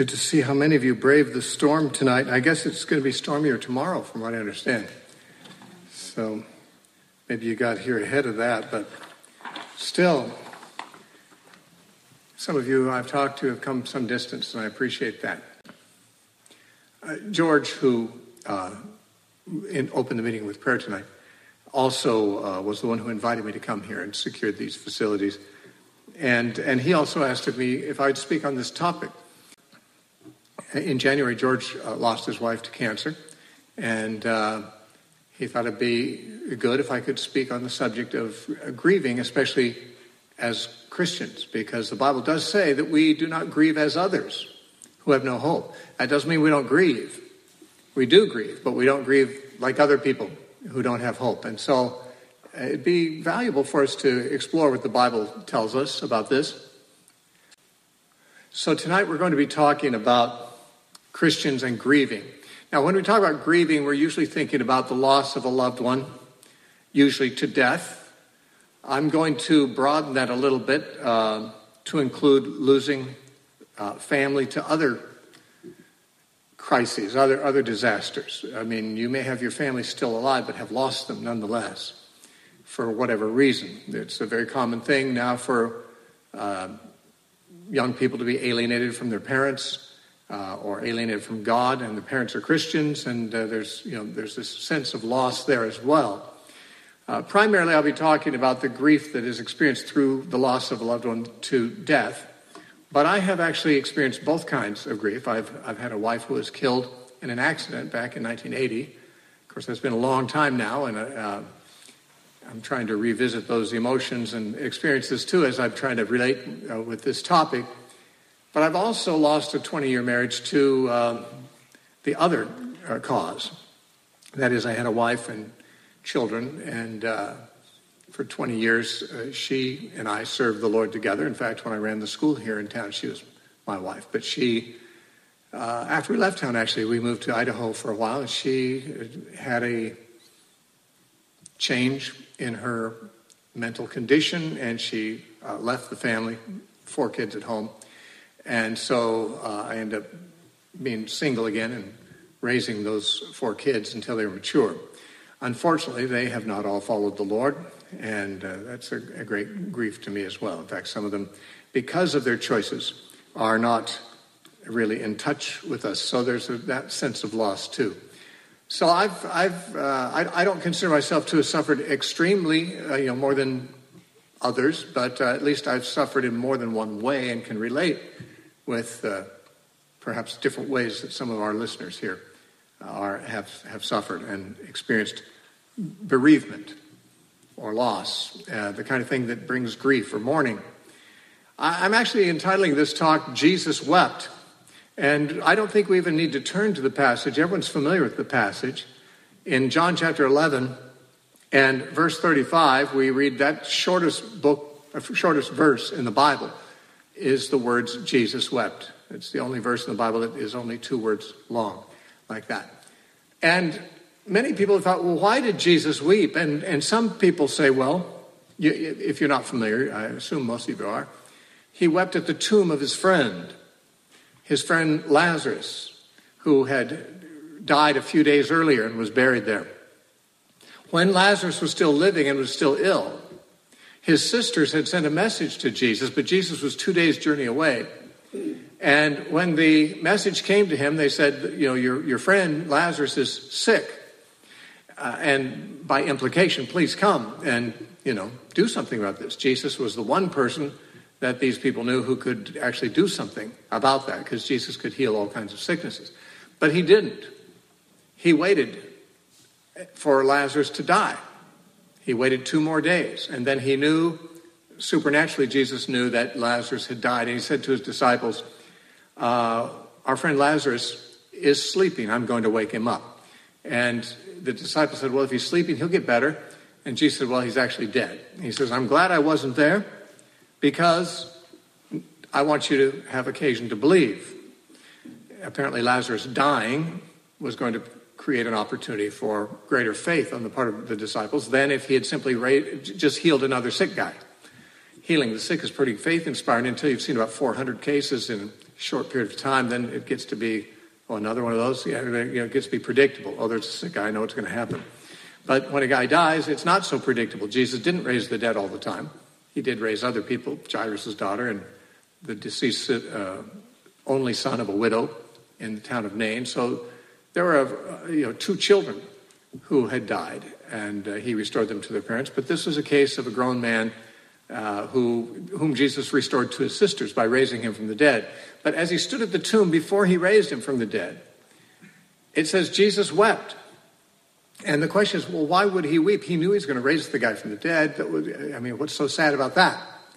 Good to see how many of you braved the storm tonight. I guess it's going to be stormier tomorrow, from what I understand. So maybe you got here ahead of that, but still, some of you I've talked to have come some distance, and I appreciate that. George, who opened the meeting with prayer tonight, also was the one who invited me to come here and secured these facilities. And he also asked of me if I'd speak on this topic. In January, George lost his wife to cancer, and he thought it'd be good if I could speak on the subject of grieving, especially as Christians, because the Bible does say that we do not grieve as others who have no hope. That doesn't mean we don't grieve. We do grieve, but we don't grieve like other people who don't have hope. And so it'd be valuable for us to explore what the Bible tells us about this. So tonight we're going to be talking about Christians and grieving. Now, when we talk about grieving, we're usually thinking about the loss of a loved one, usually to death. I'm going to broaden that a little bit to include losing family to other crises, other disasters. I mean, you may have your family still alive, but have lost them nonetheless for whatever reason. It's a very common thing now for young people to be alienated from their parents, or alienated from God, and the parents are Christians, and there's this sense of loss there as well. Primarily, I'll be talking about the grief that is experienced through the loss of a loved one to death, but I have actually experienced both kinds of grief. I've had a wife who was killed in an accident back in 1980. Of course, that's been a long time now, and I'm trying to revisit those emotions and experiences too as I'm trying to relate with this topic. But I've also lost a 20-year marriage to the other cause. That is, I had a wife and children, and for 20 years, she and I served the Lord together. In fact, when I ran the school here in town, she was my wife. But she, after we left town, actually, we moved to Idaho for a while, and she had a change in her mental condition, and she left the family, 4 kids at home. And so I ended up being single again and raising those 4 kids until they were mature. Unfortunately, they have not all followed the Lord, and that's a great grief to me as well. In fact, some of them, because of their choices, are not really in touch with us. So there's that sense of loss too. So I don't consider myself to have suffered extremely, more than others, but at least I've suffered in more than one way and can relate with perhaps different ways that some of our listeners here have suffered and experienced bereavement or loss, the kind of thing that brings grief or mourning. I'm actually entitling this talk, Jesus Wept. And I don't think we even need to turn to the passage. Everyone's familiar with the passage. In John chapter 11 and verse 35, we read that shortest verse in the Bible is the words, Jesus wept. It's the only verse in the Bible that is only 2 words long, like that. And many people have thought, well, why did Jesus weep? And some people say, well, if you're not familiar, I assume most of you are, he wept at the tomb of his friend Lazarus, who had died a few days earlier and was buried there. When Lazarus was still living and was still ill, his sisters had sent a message to Jesus, but Jesus was 2 days' journey away. And when the message came to him, they said, your friend Lazarus is sick. And by implication, please come and, do something about this. Jesus was the one person that these people knew who could actually do something about that, because Jesus could heal all kinds of sicknesses. But he didn't. He waited for Lazarus to die. He waited 2 more days, and then he knew, supernaturally, Jesus knew that Lazarus had died, and he said to his disciples, our friend Lazarus is sleeping. I'm going to wake him up. And the disciples said, well, if he's sleeping, he'll get better. And Jesus said, well, he's actually dead. And he says, I'm glad I wasn't there, because I want you to have occasion to believe. Apparently, Lazarus dying was going to create an opportunity for greater faith on the part of the disciples than if he had simply just healed another sick guy. healing the sick is pretty faith-inspiring until you've seen about 400 cases in a short period of time. Then it gets to be, another one of those. It gets to be predictable. There's a sick guy. I know what's going to happen. But when a guy dies, it's not so predictable. Jesus didn't raise the dead all the time. He did raise other people, Jairus' daughter and the deceased only son of a widow in the town of Nain. So there were 2 children who had died, and he restored them to their parents. But this was a case of a grown man whom Jesus restored to his sisters by raising him from the dead. But as he stood at the tomb before he raised him from the dead, it says Jesus wept. And the question is, well, why would he weep? He knew he was going to raise the guy from the dead. What's so sad about that?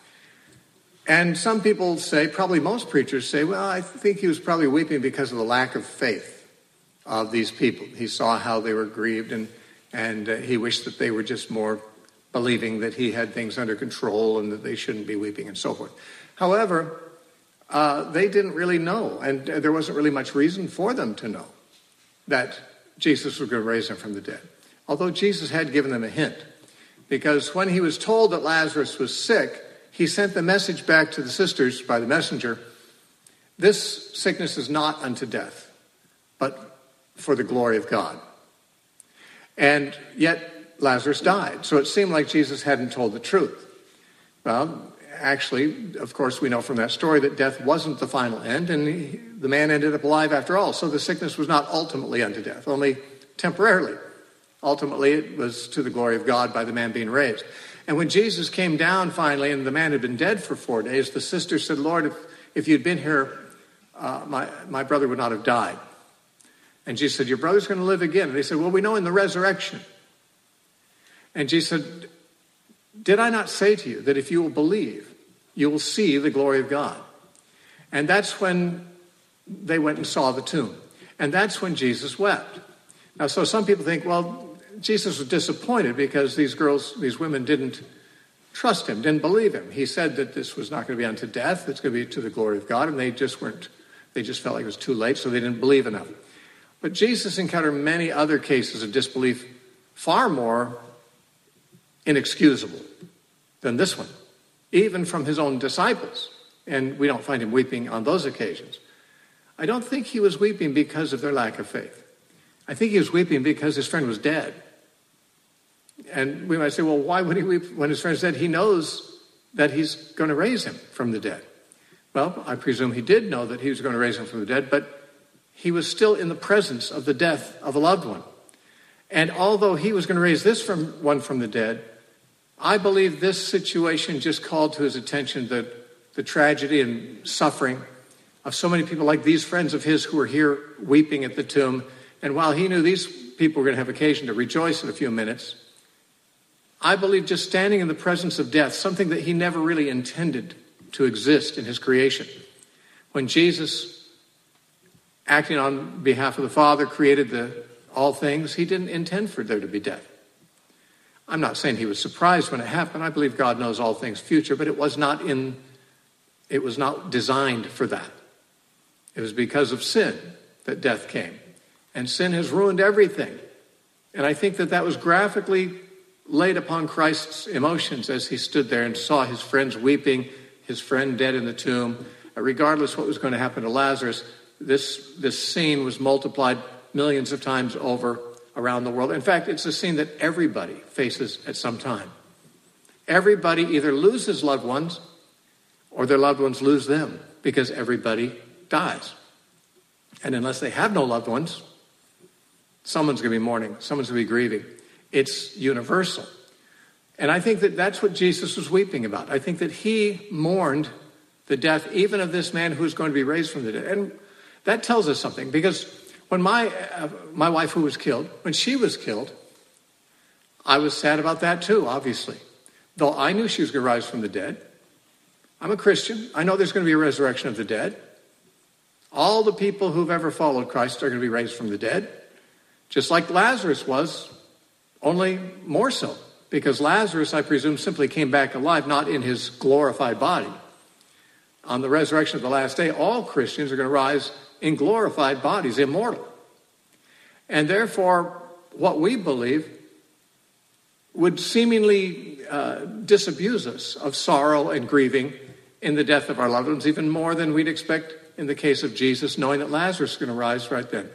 And some people say, probably most preachers say, well, I think he was probably weeping because of the lack of faith of these people. He saw how they were grieved, and he wished that they were just more believing that he had things under control and that they shouldn't be weeping and so forth. However, they didn't really know, and there wasn't really much reason for them to know that Jesus was going to raise him from the dead. Although Jesus had given them a hint, because when he was told that Lazarus was sick, he sent the message back to the sisters by the messenger, this sickness is not unto death, but for the glory of God. And yet Lazarus died. So it seemed like Jesus hadn't told the truth. Well, actually, of course, we know from that story that death wasn't the final end, and the man ended up alive after all. So the sickness was not ultimately unto death, only temporarily. Ultimately, it was to the glory of God by the man being raised. And when Jesus came down finally, and the man had been dead for 4 days, the sister said, Lord, if you'd been here, my brother would not have died. And Jesus said, your brother's going to live again. And they said, well, we know in the resurrection. And Jesus said, did I not say to you that if you will believe, you will see the glory of God? And that's when they went and saw the tomb. And that's when Jesus wept. Now, so some people think, well, Jesus was disappointed because these women didn't trust him, didn't believe him. He said that this was not going to be unto death, it's going to be to the glory of God, and they just felt like it was too late, so they didn't believe enough. But Jesus encountered many other cases of disbelief far more inexcusable than this one, even from his own disciples. And we don't find him weeping on those occasions. I don't think he was weeping because of their lack of faith. I think he was weeping because his friend was dead. And we might say, well, why would he weep when his friend's dead? He knows that he's going to raise him from the dead. Well, I presume he did know that he was going to raise him from the dead, but he was still in the presence of the death of a loved one. And although he was going to raise this one from the dead, I believe this situation just called to his attention the tragedy and suffering of so many people like these friends of his who were here weeping at the tomb. And while he knew these people were going to have occasion to rejoice in a few minutes, I believe just standing in the presence of death, something that he never really intended to exist in his creation. When Jesus, acting on behalf of the Father, created all things, he didn't intend for there to be death. I'm not saying he was surprised when it happened. I believe God knows all things future, but it was not designed for that. It was because of sin that death came. And sin has ruined everything. And I think that was graphically laid upon Christ's emotions as he stood there and saw his friends weeping, his friend dead in the tomb. Regardless what was going to happen to Lazarus, this scene was multiplied millions of times over around the world. In fact, it's a scene that everybody faces at some time. Everybody either loses loved ones or their loved ones lose them, because everybody dies. And unless they have no loved ones, someone's going to be mourning, someone's going to be grieving. It's universal. And I think that that's what Jesus was weeping about. I think that he mourned the death even of this man who's going to be raised from the dead. And that tells us something, because when my wife who was killed, when she was killed, I was sad about that too, obviously. Though I knew she was going to rise from the dead. I'm a Christian. I know there's going to be a resurrection of the dead. All the people who've ever followed Christ are going to be raised from the dead. Just like Lazarus was, only more so. Because Lazarus, I presume, simply came back alive, not in his glorified body. On the resurrection of the last day, all Christians are going to rise in glorified bodies, immortal. And therefore, what we believe would seemingly disabuse us of sorrow and grieving in the death of our loved ones, even more than we'd expect in the case of Jesus, knowing that Lazarus is going to rise right then.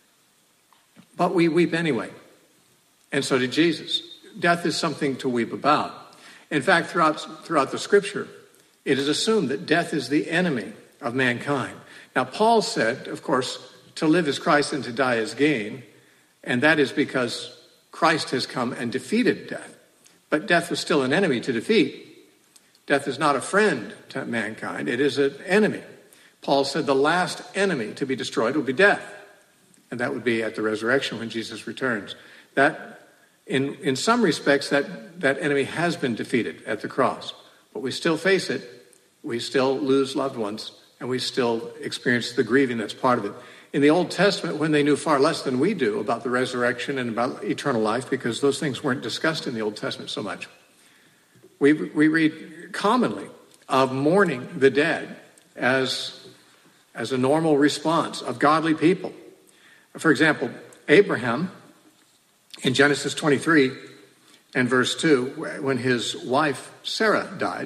But we weep anyway, and so did Jesus. Death is something to weep about. In fact, throughout the Scripture, it is assumed that death is the enemy of mankind. Now, Paul said, of course, to live is Christ and to die is gain, and that is because Christ has come and defeated death. But death was still an enemy to defeat. Death is not a friend to mankind. It is an enemy. Paul said the last enemy to be destroyed will be death. And that would be at the resurrection when Jesus returns. That, in some respects, that enemy has been defeated at the cross. But we still face it. We still lose loved ones. And we still experience the grieving that's part of it. In the Old Testament, when they knew far less than we do about the resurrection and about eternal life, because those things weren't discussed in the Old Testament so much, we read commonly of mourning the dead as a normal response of godly people. For example, Abraham, in Genesis 23 and verse 2, when his wife Sarah died,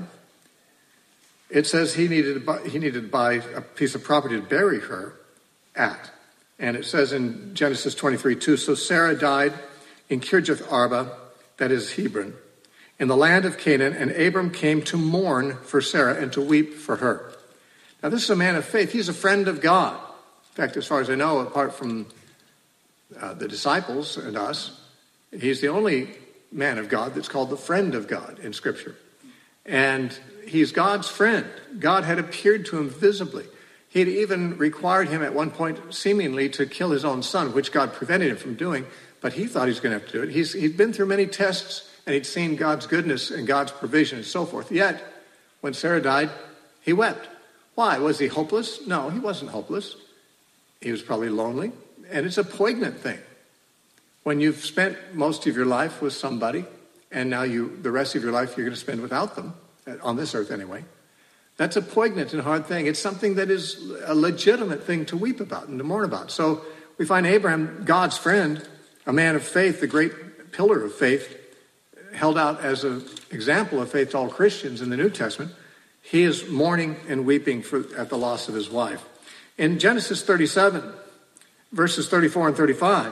it says he needed to buy a piece of property to bury her at. And it says in Genesis 23:2, so Sarah died in Kirjath Arba, that is Hebron, in the land of Canaan, and Abram came to mourn for Sarah and to weep for her. Now, this is a man of faith. He's a friend of God. In fact, as far as I know, apart from the disciples and us, he's the only man of God that's called the friend of God in Scripture. And he's God's friend. God had appeared to him visibly. He had even required him at one point, seemingly, to kill his own son, which God prevented him from doing, but he thought he was going to have to do it. He'd been through many tests, and he'd seen God's goodness and God's provision and so forth. Yet, when Sarah died, he wept. Why? Was he hopeless? No, he wasn't hopeless. He was probably lonely, and it's a poignant thing. When you've spent most of your life with somebody, and now the rest of your life you're going to spend without them, on this earth anyway, that's a poignant and hard thing. It's something that is a legitimate thing to weep about and to mourn about. So we find Abraham, God's friend, a man of faith, the great pillar of faith, held out as an example of faith to all Christians in the New Testament. He is mourning and weeping at the loss of his wife. In Genesis 37, verses 34 and 35,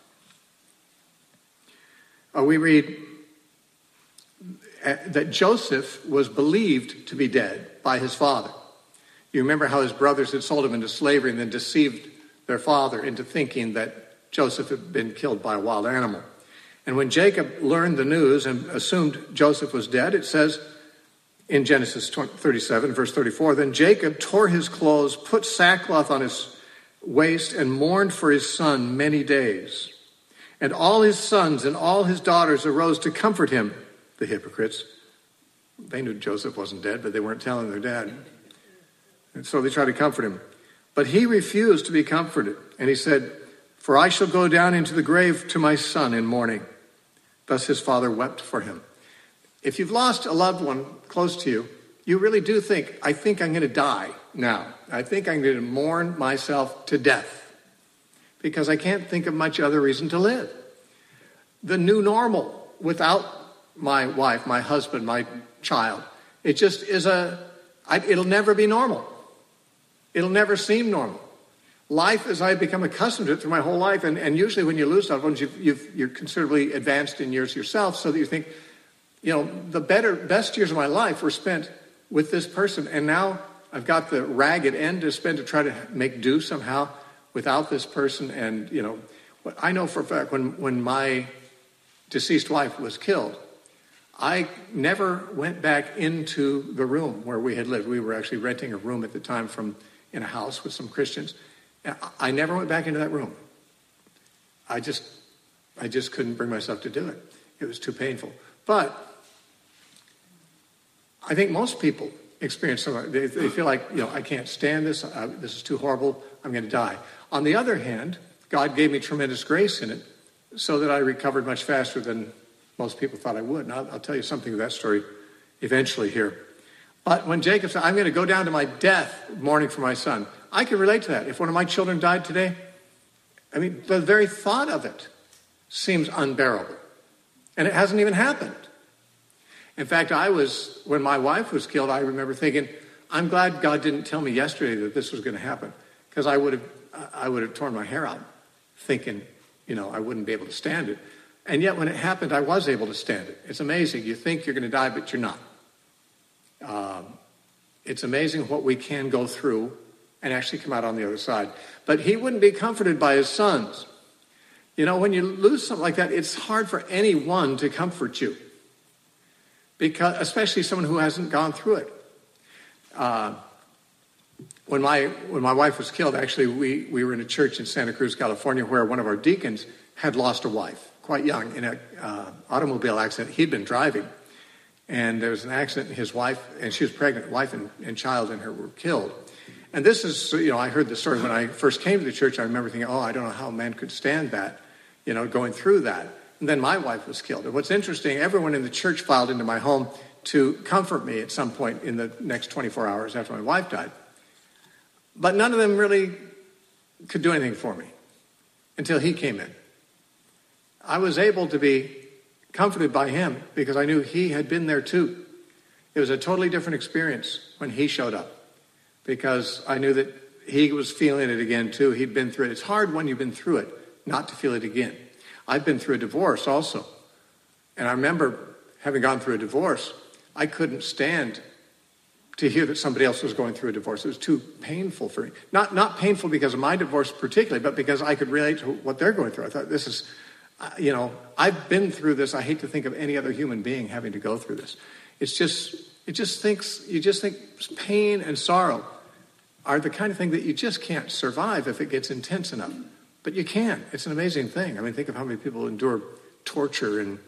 we read that Joseph was believed to be dead by his father. You remember how his brothers had sold him into slavery and then deceived their father into thinking that Joseph had been killed by a wild animal. And when Jacob learned the news and assumed Joseph was dead, it says in Genesis 37, verse 34, then Jacob tore his clothes, put sackcloth on his waist, and mourned for his son many days. And all his sons and all his daughters arose to comfort him, the hypocrites. They knew Joseph wasn't dead, but they weren't telling their dad. And so they tried to comfort him. But he refused to be comforted. And he said, for I shall go down into the grave to my son in mourning. Thus his father wept for him. If you've lost a loved one close to you, you really do think, I think I'm going to die now. I think I'm going to mourn myself to death because I can't think of much other reason to live. The new normal without my wife, my husband, my child, it just is it'll never be normal. It'll never seem normal. Life, as I've become accustomed to it through my whole life, and usually when you lose loved ones, you're considerably advanced in years yourself, so that you think, the best years of my life were spent with this person, and now I've got the ragged end to spend to try to make do somehow without this person. And, I know for a fact when my deceased wife was killed, I never went back into the room where we had lived. We were actually renting a room at the time in a house with some Christians. I never went back into that room. I just couldn't bring myself to do it. It was too painful. But I think most people experience something. They feel like, I can't stand this. This is too horrible. I'm going to die. On the other hand, God gave me tremendous grace in it so that I recovered much faster than most people thought I would. And I'll tell you something of that story eventually here. But when Jacob said, I'm going to go down to my death mourning for my son, I can relate to that. If one of my children died today, the very thought of it seems unbearable. And it hasn't even happened. In fact, when my wife was killed, I remember thinking, I'm glad God didn't tell me yesterday that this was going to happen, because I would have torn my hair out thinking, I wouldn't be able to stand it. And yet when it happened, I was able to stand it. It's amazing. You think you're going to die, but you're not. It's amazing what we can go through and actually come out on the other side. But he wouldn't be comforted by his sons. When you lose something like that, it's hard for anyone to comfort you, because especially someone who hasn't gone through it. When my wife was killed, actually, we were in a church in Santa Cruz, California, where one of our deacons had lost a wife, quite young, in an automobile accident. He'd been driving, and there was an accident, and his wife, and she was pregnant, wife and child in her were killed. And this is, I heard the story when I first came to the church. I remember thinking, I don't know how a man could stand that, going through that. And then my wife was killed. And what's interesting, everyone in the church filed into my home to comfort me at some point in the next 24 hours after my wife died. But none of them really could do anything for me until he came in. I was able to be comforted by him because I knew he had been there too. It was a totally different experience when he showed up, because I knew that he was feeling it again too. He'd been through it. It's hard when you've been through it not to feel it again. I've been through a divorce also. And I remember having gone through a divorce, I couldn't stand to hear that somebody else was going through a divorce. It was too painful for me. Not painful because of my divorce particularly, but because I could relate to what they're going through. I thought, this is, I've been through this. I hate to think of any other human being having to go through this. You just think pain and sorrow are the kind of thing that you just can't survive if it gets intense enough. But you can. It's an amazing thing. I mean, think of how many people endure torture in,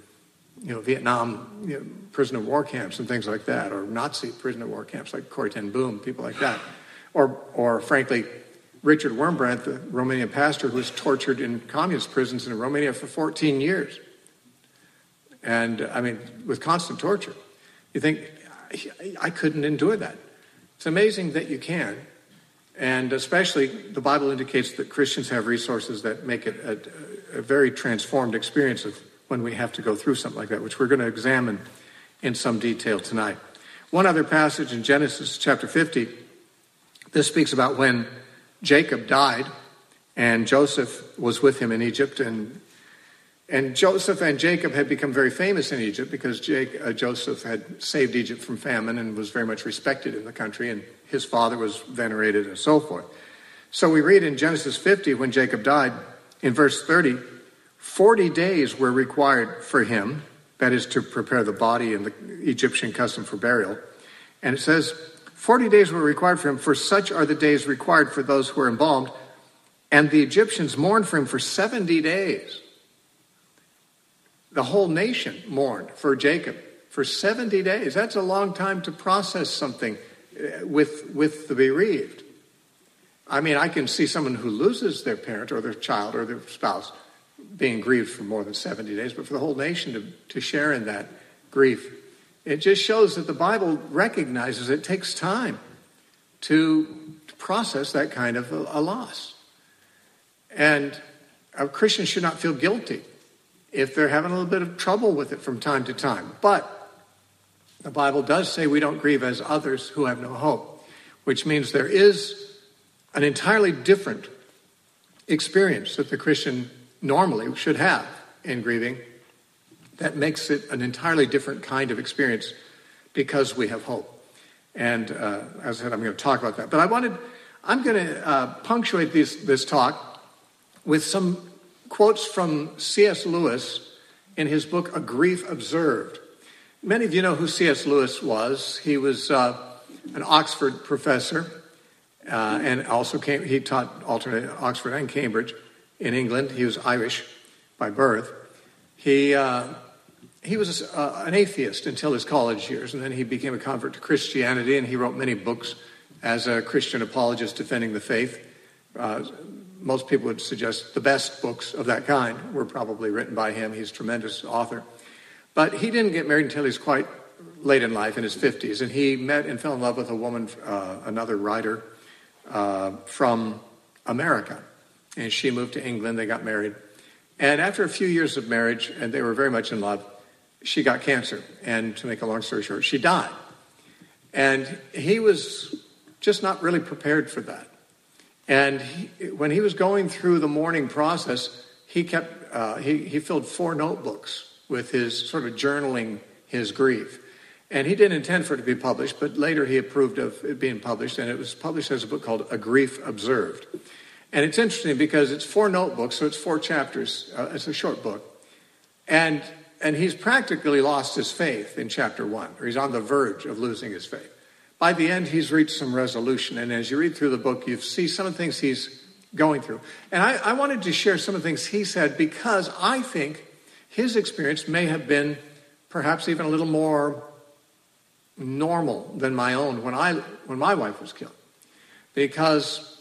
Vietnam, prisoner of war camps and things like that, or Nazi prisoner of war camps like Corrie ten Boom, people like that. Or frankly, Richard Wurmbrand, the Romanian pastor who was tortured in communist prisons in Romania for 14 years. And, with constant torture. You think, I couldn't endure that. It's amazing that you can. And especially, the Bible indicates that Christians have resources that make it a very transformed experience of when we have to go through something like that, which we're going to examine in some detail tonight. One other passage in Genesis chapter 50, this speaks about when Jacob died and Joseph was with him in Egypt. And Joseph and Jacob had become very famous in Egypt because Joseph had saved Egypt from famine and was very much respected in the country, and his father was venerated and so forth. So we read in Genesis 50, when Jacob died, in verse 30, 40 days were required for him, that is to prepare the body in the Egyptian custom for burial. And it says, 40 days were required for him, for such are the days required for those who are embalmed. And the Egyptians mourned for him for 70 days. The whole nation mourned for Jacob for 70 days. That's a long time to process something with the bereaved. I can see someone who loses their parent or their child or their spouse being grieved for more than 70 days, but for the whole nation to share in that grief, it just shows that the Bible recognizes it takes time to process that kind of a loss. And Christians should not feel guilty if they're having a little bit of trouble with it from time to time. But the Bible does say we don't grieve as others who have no hope, which means there is an entirely different experience that the Christian normally should have in grieving that makes it an entirely different kind of experience because we have hope. And as I said, I'm going to talk about that. But I'm going to punctuate this talk with some quotes from C.S. Lewis in his book, A Grief Observed. Many of you know who C.S. Lewis was. He was an Oxford professor, and also he taught alternate Oxford and Cambridge in England. He was Irish by birth. He was an atheist until his college years, and then he became a convert to Christianity, and he wrote many books as a Christian apologist defending the faith. Most people would suggest the best books of that kind were probably written by him. He's a tremendous author. But he didn't get married until he was quite late in life, in his 50s, and he met and fell in love with a woman, another writer from America. And she moved to England. They got married. And after a few years of marriage, and they were very much in love, she got cancer. And to make a long story short, she died. And he was just not really prepared for that. And when he was going through the mourning process, he filled 4 notebooks with his sort of journaling his grief. And he didn't intend for it to be published, but later he approved of it being published, and it was published as a book called A Grief Observed. And it's interesting because it's 4 notebooks, so it's 4 chapters. It's a short book. And he's practically lost his faith in chapter 1, or he's on the verge of losing his faith. By the end, he's reached some resolution, and as you read through the book, you see some of the things he's going through. And I wanted to share some of the things he said because I think his experience may have been perhaps even a little more normal than my own when my wife was killed. Because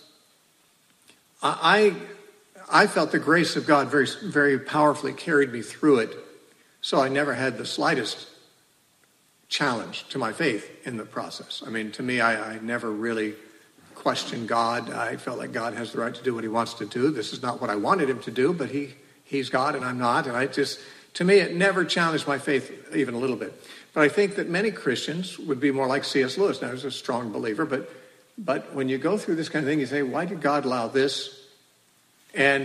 I felt the grace of God very, very powerfully carried me through it, so I never had the slightest challenge to my faith in the process. I mean, to me, I never really questioned God. I felt like God has the right to do what he wants to do. This is not what I wanted him to do, but he's God and I'm not. And to me, it never challenged my faith even a little bit. But I think that many Christians would be more like C.S. Lewis. Now, he's a strong believer, but when you go through this kind of thing, you say, why did God allow this? And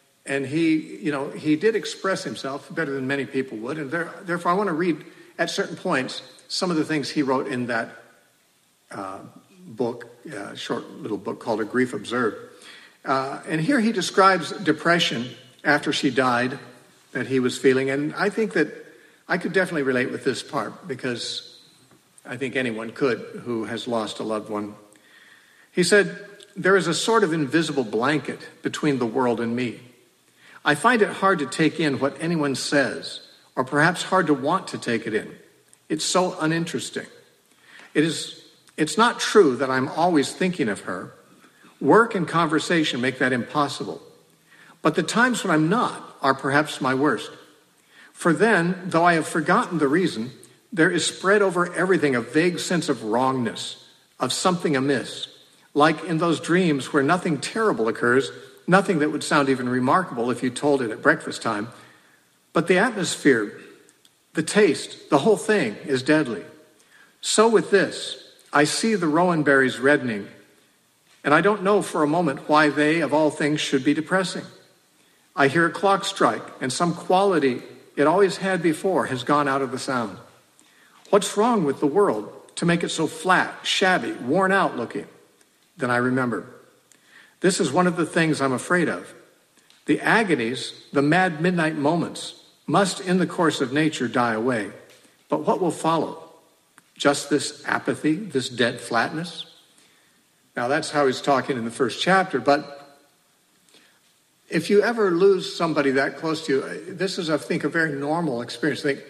he did express himself better than many people would. And therefore, I want to read at certain points some of the things he wrote in that book, short little book called A Grief Observed. And here he describes depression after she died that he was feeling. And I think that I could definitely relate with this part because I think anyone could who has lost a loved one. He said, "There is a sort of invisible blanket between the world and me. I find it hard to take in what anyone says, or perhaps hard to want to take it in. It's so uninteresting. It's not true that I'm always thinking of her. Work and conversation make that impossible. But the times when I'm not are perhaps my worst. For then, though I have forgotten the reason, there is spread over everything a vague sense of wrongness, of something amiss, like in those dreams where nothing terrible occurs, nothing that would sound even remarkable if you told it at breakfast time. But the atmosphere, the taste, the whole thing is deadly. So with this, I see the rowan berries reddening, and I don't know for a moment why they, of all things, should be depressing. I hear a clock strike, and some quality it always had before has gone out of the sound. What's wrong with the world to make it so flat, shabby, worn out looking? Then I remember. This is one of the things I'm afraid of. The agonies, the mad midnight moments, must in the course of nature die away. But what will follow? Just this apathy, this dead flatness? Now that's how he's talking in the first chapter, but if you ever lose somebody that close to you, this is, I think, a very normal experience. Think,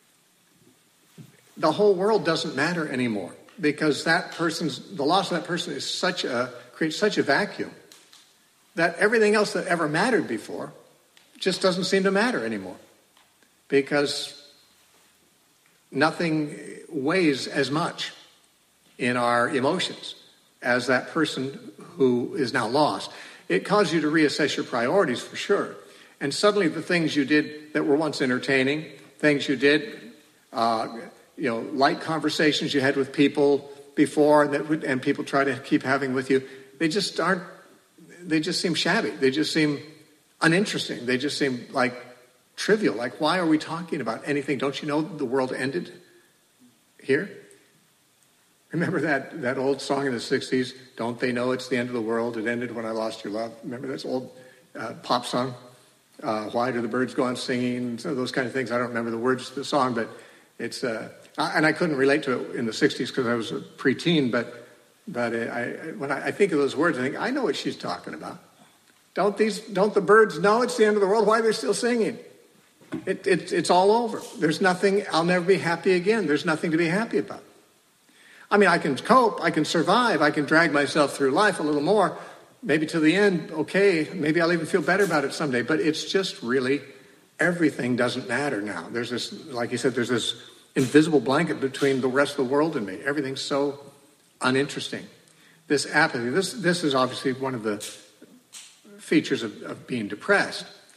the whole world doesn't matter anymore because the loss of that person is creates such a vacuum that everything else that ever mattered before just doesn't seem to matter anymore because nothing weighs as much in our emotions as that person who is now lost. It causes you to reassess your priorities for sure. And suddenly the things you did that were once entertaining, things you did, light conversations you had with people before and people try to keep having with you, they just seem shabby. They just seem uninteresting. They just seem like trivial. Like, why are we talking about anything? Don't you know the world ended here? Remember that old song in the 60s, Don't They Know It's the End of the World? It ended when I lost your love. Remember this old pop song? Why do the birds go on singing? So those kind of things. I don't remember the words to the song, but it's... and I couldn't relate to it in the 60s because I was a preteen, but when I think of those words, I think, I know what she's talking about. Don't the birds know it's the end of the world? Why are they still singing? It's all over. There's nothing, I'll never be happy again. There's nothing to be happy about. I mean, I can cope, I can survive, I can drag myself through life a little more, maybe to the end, okay, maybe I'll even feel better about it someday, but it's just really, everything doesn't matter now. There's this, like you said, there's this invisible blanket between the rest of the world and me. Everything's so uninteresting. This apathy, this is obviously one of the features of being depressed.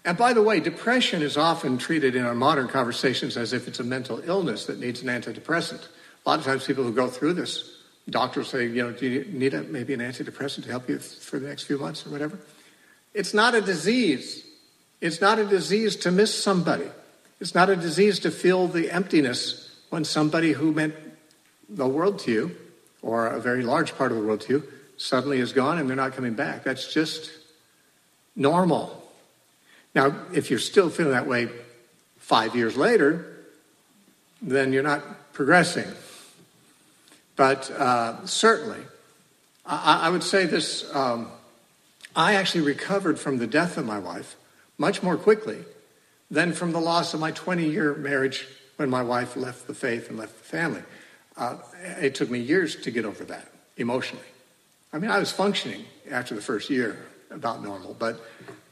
And by the way, depression is often treated in our modern conversations as if it's a mental illness that needs an antidepressant. A lot of times people who go through this, doctors say, do you need maybe an antidepressant to help you for the next few months or whatever? It's not a disease. It's not a disease to miss somebody. It's not a disease to feel the emptiness when somebody who meant the world to you, or a very large part of the world to you, suddenly is gone and they're not coming back. That's just normal. Now, if you're still feeling that way 5 years later, then you're not progressing. But certainly, I would say this, I actually recovered from the death of my wife much more quickly than from the loss of my 20-year marriage when my wife left the faith and left the family. It took me years to get over that emotionally. I mean, I was functioning after the first year about normal, but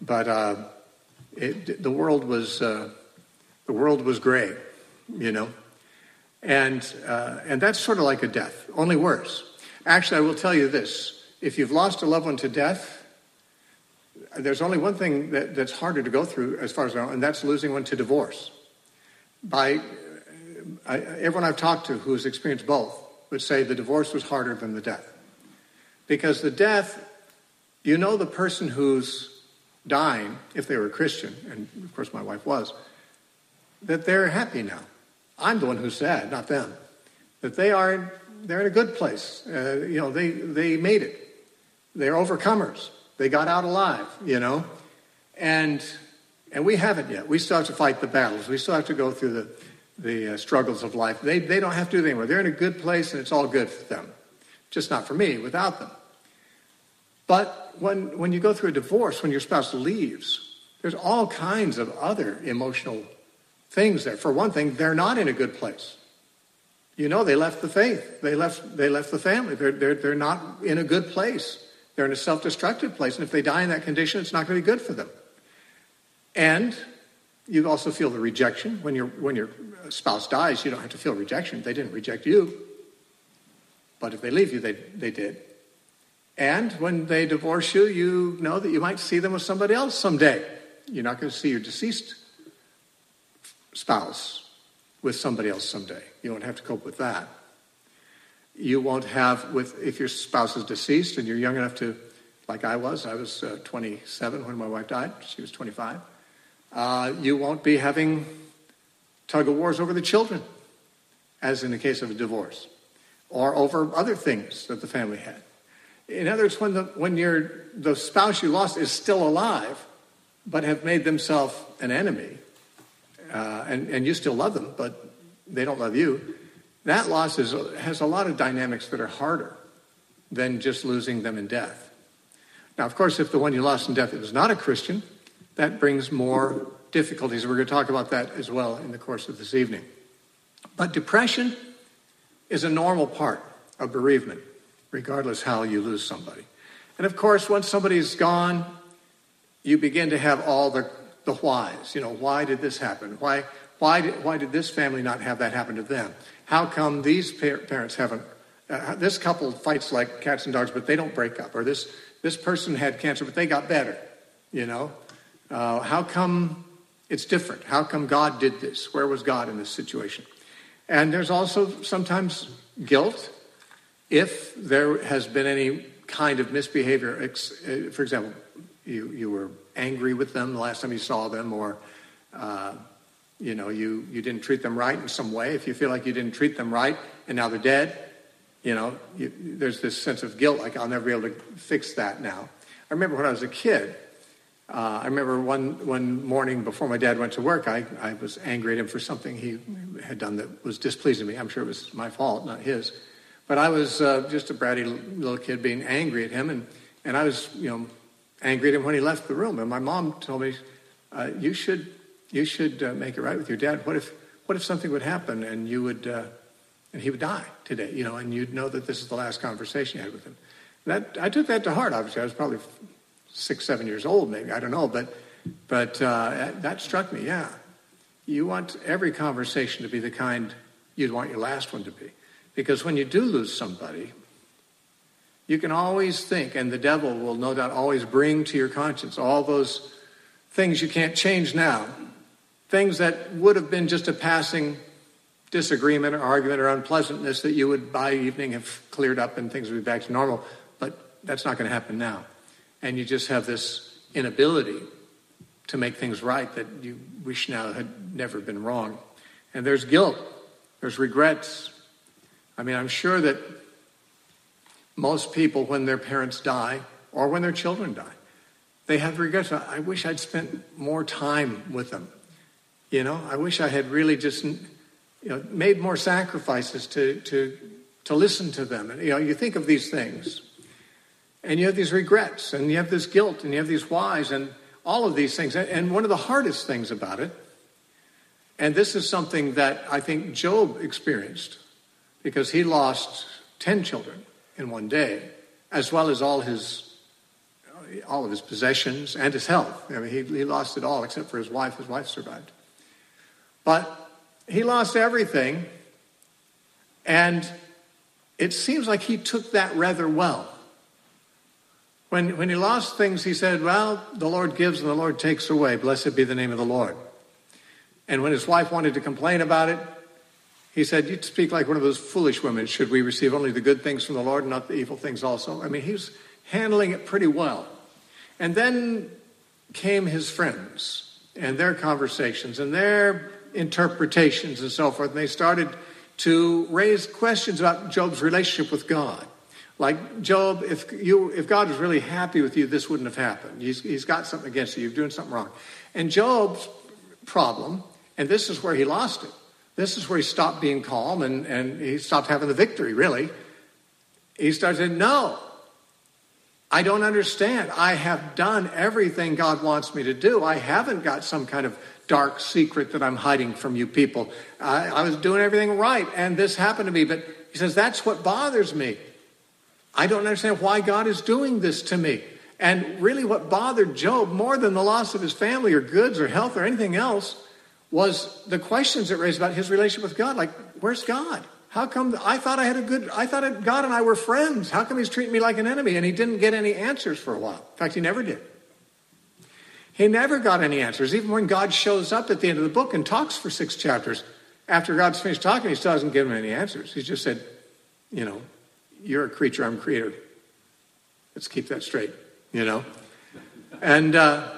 the world was gray, and that's sort of like a death, only worse. Actually, I will tell you this: if you've lost a loved one to death, there's only one thing that's harder to go through, as far as I know, and that's losing one to divorce. Everyone I've talked to who's experienced both would say the divorce was harder than the death, because the death, the person who's dying, if they were a Christian, and of course my wife was, that they're happy now. I'm the one who's sad, not them. That they're in a good place. They made it. They're overcomers. They got out alive, and we haven't yet. We still have to fight the battles. We still have to go through the struggles of life. They don't have to do that anymore. They're in a good place, and it's all good for them. Just not for me, without them. But when you go through a divorce, when your spouse leaves, there's all kinds of other emotional things there. For one thing, they're not in a good place. They left the faith. They left the family. They're not in a good place. They're in a self-destructive place. And if they die in that condition, it's not going to be good for them. And you also feel the rejection. When your spouse dies, you don't have to feel rejection. They didn't reject you. But if they leave you, they did. And when they divorce you, you know that you might see them with somebody else someday. You're not going to see your deceased spouse with somebody else someday. You won't have to cope with that. You won't have, if your spouse is deceased and you're young enough to, like I was 27 when my wife died. She was 25. You won't be having tug of wars over the children, as in the case of a divorce, or over other things that the family had. In other words, when the spouse you lost is still alive, but have made themselves an enemy, and you still love them, but they don't love you, that loss has a lot of dynamics that are harder than just losing them in death. Now, of course, if the one you lost in death is not a Christian, that brings more difficulties. We're going to talk about that as well in the course of this evening. But depression is a normal part of bereavement, regardless how you lose somebody. And of course, once somebody's gone, you begin to have all the whys. Why did this happen? Why did this family not have that happen to them? How come these parents haven't? This couple fights like cats and dogs, but they don't break up. Or this person had cancer, but they got better. How come it's different? How come God did this? Where was God in this situation? And there's also sometimes guilt if there has been any kind of misbehavior. For example, you were angry with them the last time you saw them, or you didn't treat them right in some way. If you feel like you didn't treat them right and now they're dead, there's this sense of guilt, like I'll never be able to fix that now. I remember when I was a kid, I remember one morning before my dad went to work, I was angry at him for something he had done that was displeasing to me. I'm sure it was my fault, not his. But I was just a bratty little kid being angry at him, and I was, angry at him when he left the room. And my mom told me, you should make it right with your dad. What if something would happen and you would, and he would die today, and you'd know that this is the last conversation you had with him. I took that to heart. Obviously, I was probably 6, 7 years old, maybe, I don't know, but that struck me. Yeah, you want every conversation to be the kind you'd want your last one to be, because when you do lose somebody, you can always think, and the devil will no doubt always bring to your conscience all those things you can't change now, things that would have been just a passing disagreement or argument or unpleasantness that you would by evening have cleared up and things would be back to normal. But that's not going to happen now. And you just have this inability to make things right that you wish now had never been wrong. And there's guilt. There's regrets. I mean, I'm sure that most people, when their parents die or when their children die, they have regrets. I wish I'd spent more time with them. I wish I had really just, made more sacrifices to listen to them. And, you think of these things. And you have these regrets, and you have this guilt, and you have these whys, and all of these things. And one of the hardest things about it, and this is something that I think Job experienced, because he lost 10 children in one day, as well as all of his possessions and his health. I mean, he lost it all except for his wife. His wife survived. But he lost everything, and it seems like he took that rather well. When he lost things, he said, well, the Lord gives and the Lord takes away. Blessed be the name of the Lord. And when his wife wanted to complain about it, he said, you speak like one of those foolish women. Should we receive only the good things from the Lord and not the evil things also? I mean, he was handling it pretty well. And then came his friends and their conversations and their interpretations and so forth. And they started to raise questions about Job's relationship with God. Like, Job, if God was really happy with you, this wouldn't have happened. He's got something against you. You're doing something wrong. And Job's problem, and this is where he lost it. This is where he stopped being calm and he stopped having the victory, really. He started saying, no, I don't understand. I have done everything God wants me to do. I haven't got some kind of dark secret that I'm hiding from you people. I was doing everything right, and this happened to me. But he says, that's what bothers me. I don't understand why God is doing this to me. And really what bothered Job more than the loss of his family or goods or health or anything else was the questions it raised about his relationship with God. Like, where's God? How come I thought God and I were friends. How come he's treating me like an enemy? And he didn't get any answers for a while. In fact, he never did. He never got any answers. Even when God shows up at the end of the book and talks for 6 chapters, after God's finished talking, he still hasn't given him any answers. He's just said, you're a creature, I'm a creator. Let's keep that straight, And,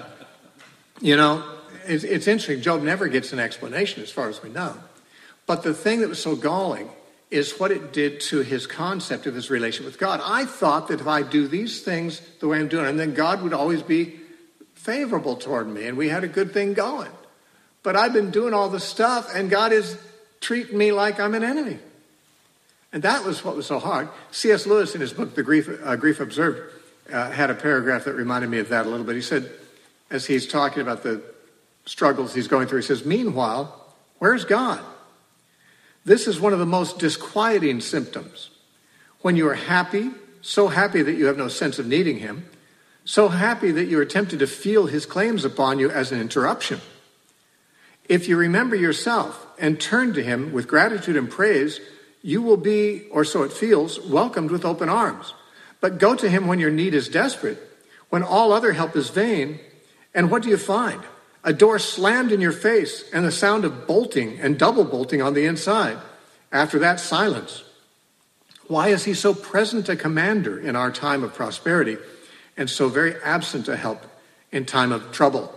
it's interesting. Job never gets an explanation as far as we know. But the thing that was so galling is what it did to his concept of his relationship with God. I thought that if I do these things the way I'm doing them, then God would always be favorable toward me, and we had a good thing going. But I've been doing all this stuff, and God is treating me like I'm an enemy. And that was what was so hard. C.S. Lewis, in his book, The Grief Observed, had a paragraph that reminded me of that a little bit. He said, as he's talking about the struggles he's going through, he says, meanwhile, where's God? This is one of the most disquieting symptoms. When you are happy, so happy that you have no sense of needing him, so happy that you are tempted to feel his claims upon you as an interruption. If you remember yourself and turn to him with gratitude and praise, you will be, or so it feels, welcomed with open arms. But go to him when your need is desperate, when all other help is vain, and what do you find? A door slammed in your face and the sound of bolting and double bolting on the inside. After that, silence. Why is he so present a commander in our time of prosperity and so very absent a help in time of trouble?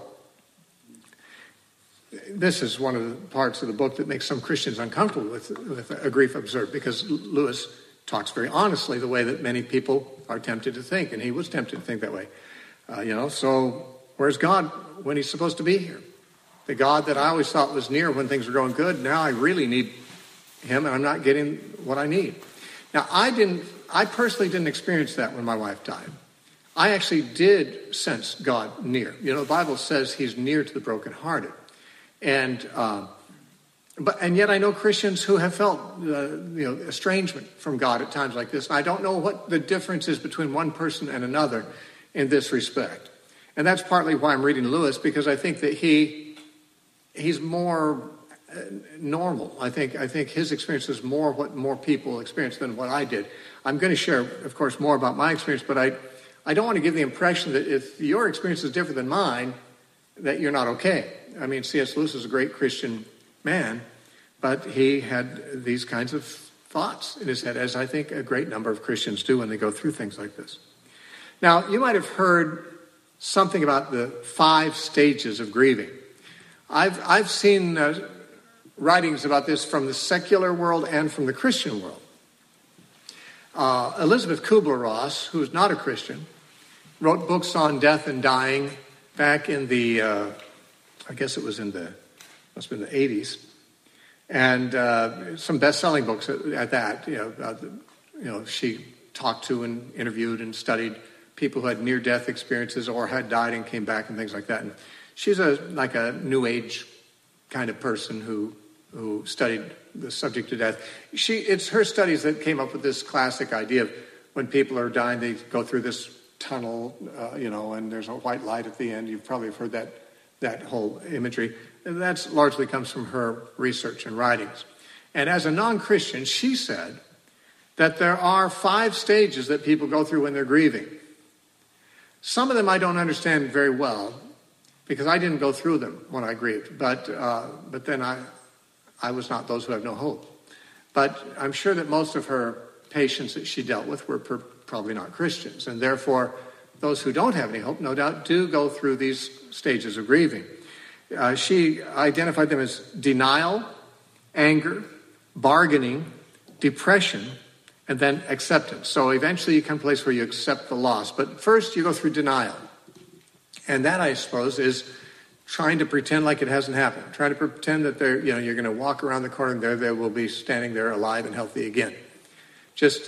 This is one of the parts of the book that makes some Christians uncomfortable with A Grief Observed, because Lewis talks very honestly the way that many people are tempted to think, and he was tempted to think that way. So where's God when he's supposed to be here? The God that I always thought was near when things were going good, now I really need him, and I'm not getting what I need. Now, I personally didn't experience that when my wife died. I actually did sense God near. The Bible says he's near to the brokenhearted. And yet I know Christians who have felt estrangement from God at times like this. And I don't know what the difference is between one person and another in this respect. And that's partly why I'm reading Lewis, because I think that he's more normal. I think his experience is more what more people experience than what I did. I'm going to share, of course, more about my experience, but I don't want to give the impression that if your experience is different than mine, that you're not okay. I mean, C.S. Lewis is a great Christian man, but he had these kinds of thoughts in his head, as I think a great number of Christians do when they go through things like this. Now, you might have heard something about the 5 stages of grieving. I've seen writings about this from the secular world and from the Christian world. Elizabeth Kubler-Ross, who's not a Christian, wrote books on death and dying back in the, I guess it was in the, must have been the 80s. And some best-selling books at that. She talked to and interviewed and studied people who had near-death experiences or had died and came back and things like that. And she's like a New Age kind of person who studied the subject of death. It's her studies that came up with this classic idea of when people are dying, they go through this tunnel, and there's a white light at the end. You've probably heard that whole imagery. And that largely comes from her research and writings. And as a non-Christian, she said that there are 5 stages that people go through when they're grieving. Some of them I don't understand very well because I didn't go through them when I grieved. But then I was not those who have no hope. But I'm sure that most of her patients that she dealt with were probably not Christians. And therefore, those who don't have any hope, no doubt, do go through these stages of grieving. She identified them as denial, anger, bargaining, depression, and then acceptance. So eventually you come to a place where you accept the loss. But first you go through denial. And that, I suppose, is trying to pretend like it hasn't happened. Trying to pretend that you're going to walk around the corner and they will be standing there alive and healthy again. Just,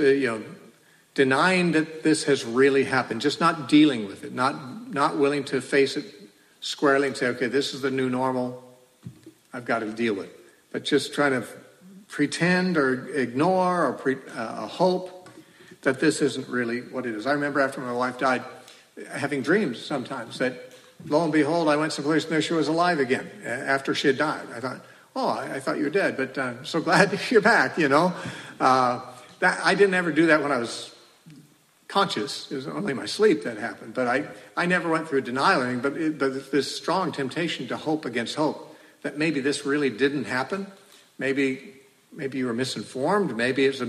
denying that this has really happened. Just not dealing with it. Not willing to face it squarely and say, okay, this is the new normal. I've got to deal with it. But just trying to pretend or ignore or hope that this isn't really what it is. I remember after my wife died, having dreams sometimes that, lo and behold, I went someplace and there she was alive again after she had died. I thought, I thought you were dead, but I'm so glad you're back, That I didn't ever do that when I was conscious. It was only my sleep that happened. But I never went through denial or anything, but this strong temptation to hope against hope, that maybe this really didn't happen. Maybe you were misinformed. Maybe it's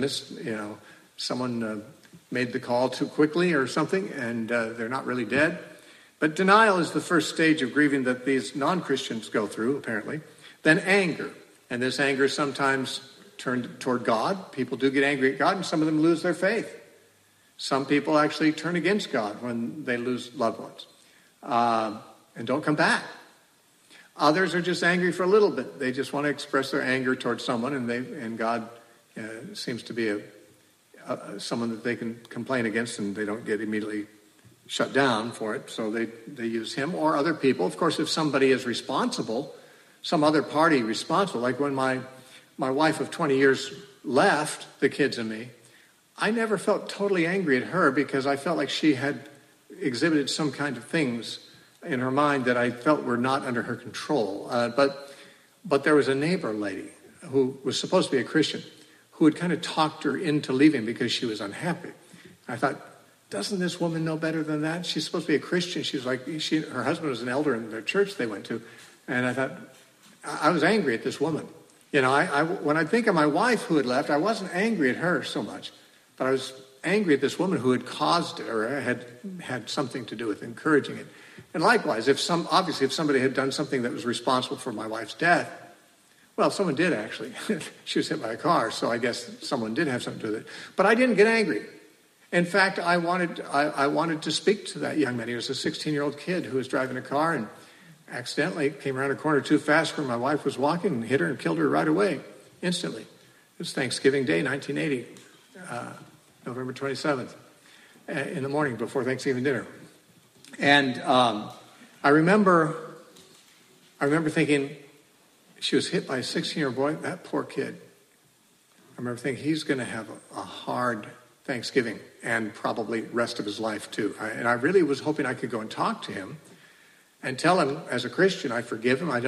someone made the call too quickly or something, and they're not really dead. But denial is the first stage of grieving that these non-Christians go through, apparently. Then anger. And this anger is sometimes turned toward God. People do get angry at God, and some of them lose their faith. Some people actually turn against God when they lose loved ones and don't come back. Others are just angry for a little bit. They just want to express their anger towards someone, and God seems to be someone that they can complain against, and they don't get immediately shut down for it, so they use him or other people. Of course, if somebody is responsible, some other party responsible, like when my wife of 20 years left the kids and me, I never felt totally angry at her because I felt like she had exhibited some kind of things in her mind that I felt were not under her control. But there was a neighbor lady who was supposed to be a Christian who had kind of talked her into leaving because she was unhappy. I thought, doesn't this woman know better than that? She's supposed to be a Christian. She was like, her husband was an elder in the church they went to. And I thought, I was angry at this woman. When I think of my wife who had left, I wasn't angry at her so much. But I was angry at this woman who had caused it or had something to do with encouraging it. And likewise, if somebody had done something that was responsible for my wife's death, well, someone did actually. She was hit by a car, so I guess someone did have something to do with it. But I didn't get angry. In fact, I wanted to speak to that young man. He was a 16-year-old kid who was driving a car and accidentally came around a corner too fast where my wife was walking and hit her and killed her right away, instantly. It was Thanksgiving Day, 1980, November 27th, in the morning before Thanksgiving dinner. And I remember thinking, she was hit by a 16-year-old boy, that poor kid. I remember thinking he's going to have a hard Thanksgiving and probably rest of his life too. And I really was hoping I could go and talk to him and tell him, as a Christian, I forgive him.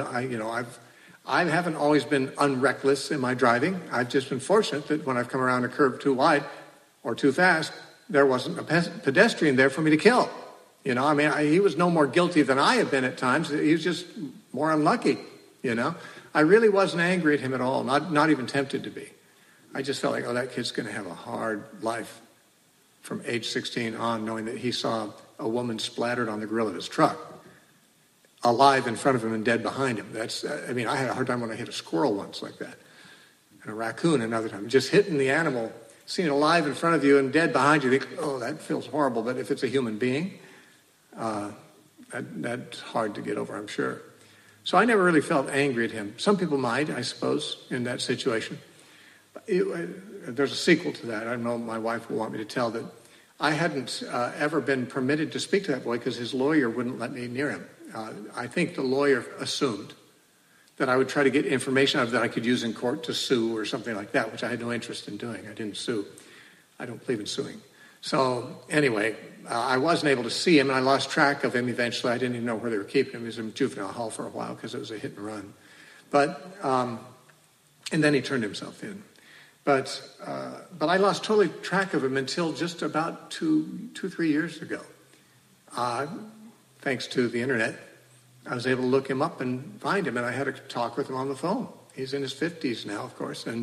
I haven't always been unreckless in my driving. I've just been fortunate that when I've come around a curve too wide or too fast, there wasn't a pedestrian there for me to kill. You know, I mean, he was no more guilty than I have been at times. He was just more unlucky, you know. I really wasn't angry at him at all, not even tempted to be. I just felt like, oh, that kid's going to have a hard life from age 16 on, knowing that he saw a woman splattered on the grill of his truck, alive in front of him and dead behind him. I mean, I had a hard time when I hit a squirrel once like that, and a raccoon another time. Just hitting the animal, seeing it alive in front of you and dead behind you, you think, oh, that feels horrible. But if it's a human being, that's hard to get over, I'm sure. So I never really felt angry at him. Some people might, I suppose, in that situation. There's a sequel to that. I know my wife will want me to tell that I hadn't ever been permitted to speak to that boy because his lawyer wouldn't let me near him. I think the lawyer assumed that I would try to get information out of that I could use in court to sue or something like that, which I had no interest in doing. I didn't sue. I don't believe in suing. So anyway, I wasn't able to see him, and I lost track of him eventually. I didn't even know where they were keeping him. He was in juvenile hall for a while because it was a hit and run. But and then he turned himself in. But I lost totally track of him until just about 3 years ago. Thanks to the internet, I was able to look him up and find him, and I had a talk with him on the phone. He's in his 50s now, of course, and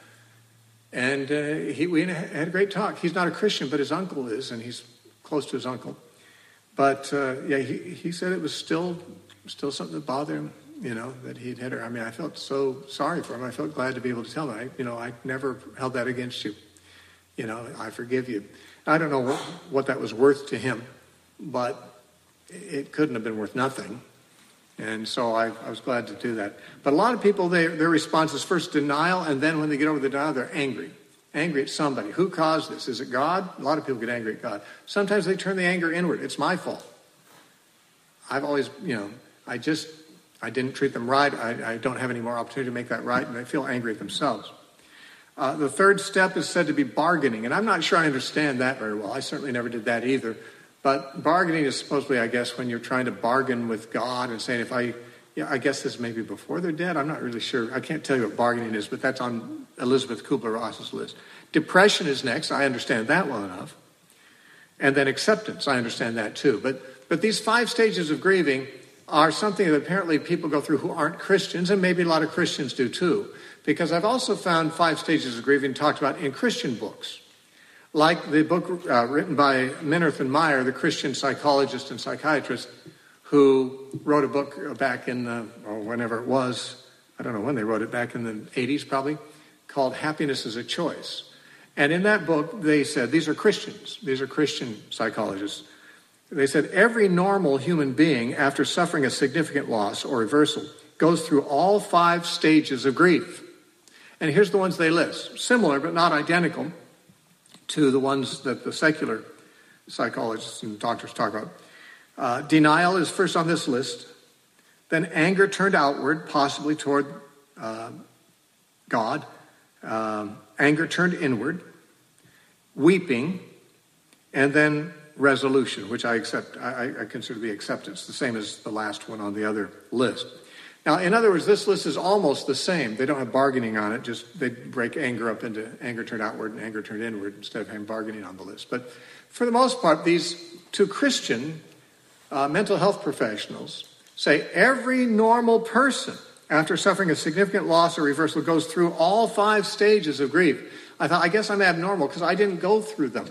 we had a great talk. He's not a Christian, but his uncle is, and he's close to his uncle. But he said it was still something that bothered him, you know, that he'd hit her. I mean, I felt so sorry for him. I felt glad to be able to tell him, I never held that against you. You know, I forgive you. I don't know what that was worth to him, but it couldn't have been worth nothing. And so I was glad to do that. But a lot of people, their response is first denial, and then when they get over the denial, they're angry. Angry at somebody. Who caused this? Is it God? A lot of people get angry at God. Sometimes they turn the anger inward. It's my fault. I've always, I didn't treat them right. I don't have any more opportunity to make that right, and they feel angry at themselves. The third step is said to be bargaining, and I'm not sure I understand that very well. I certainly never did that either. But bargaining is supposedly, I guess, when you're trying to bargain with God and saying, I guess this may be before they're dead. I'm not really sure. I can't tell you what bargaining is, but that's on Elizabeth Kubler-Ross's list. Depression is next. I understand that well enough. And then acceptance. I understand that too. But these 5 stages of grieving are something that apparently people go through who aren't Christians, and maybe a lot of Christians do too. Because I've also found 5 stages of grieving talked about in Christian books. Like the book written by Minirth and Meyer, the Christian psychologist and psychiatrist, who wrote a book back in whenever it was, I don't know when they wrote it, back in the 80s probably, called Happiness is a Choice. And in that book, they said, these are Christians, these are Christian psychologists. They said, every normal human being, after suffering a significant loss or reversal, goes through all 5 stages of grief. And here's the ones they list, similar but not identical to the ones that the secular psychologists and doctors talk about. Denial is first on this list. Then anger turned outward, possibly toward God. Anger turned inward. Weeping. And then resolution, which I consider to be acceptance, the same as the last one on the other list. Now, in other words, this list is almost the same. They don't have bargaining on it, just they break anger up into anger turned outward and anger turned inward instead of having bargaining on the list. But for the most part, these 2 Christian mental health professionals say every normal person, after suffering a significant loss or reversal, goes through all 5 stages of grief. I thought, I guess I'm abnormal because I didn't go through them.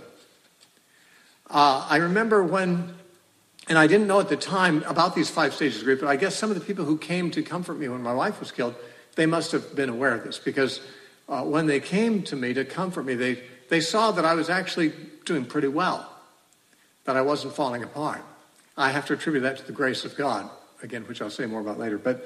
I remember and I didn't know at the time about these 5 stages of grief, but I guess some of the people who came to comfort me when my wife was killed, they must have been aware of this, because when they came to me to comfort me, they saw that I was actually doing pretty well, that I wasn't falling apart. I have to attribute that to the grace of God, again, which I'll say more about later. But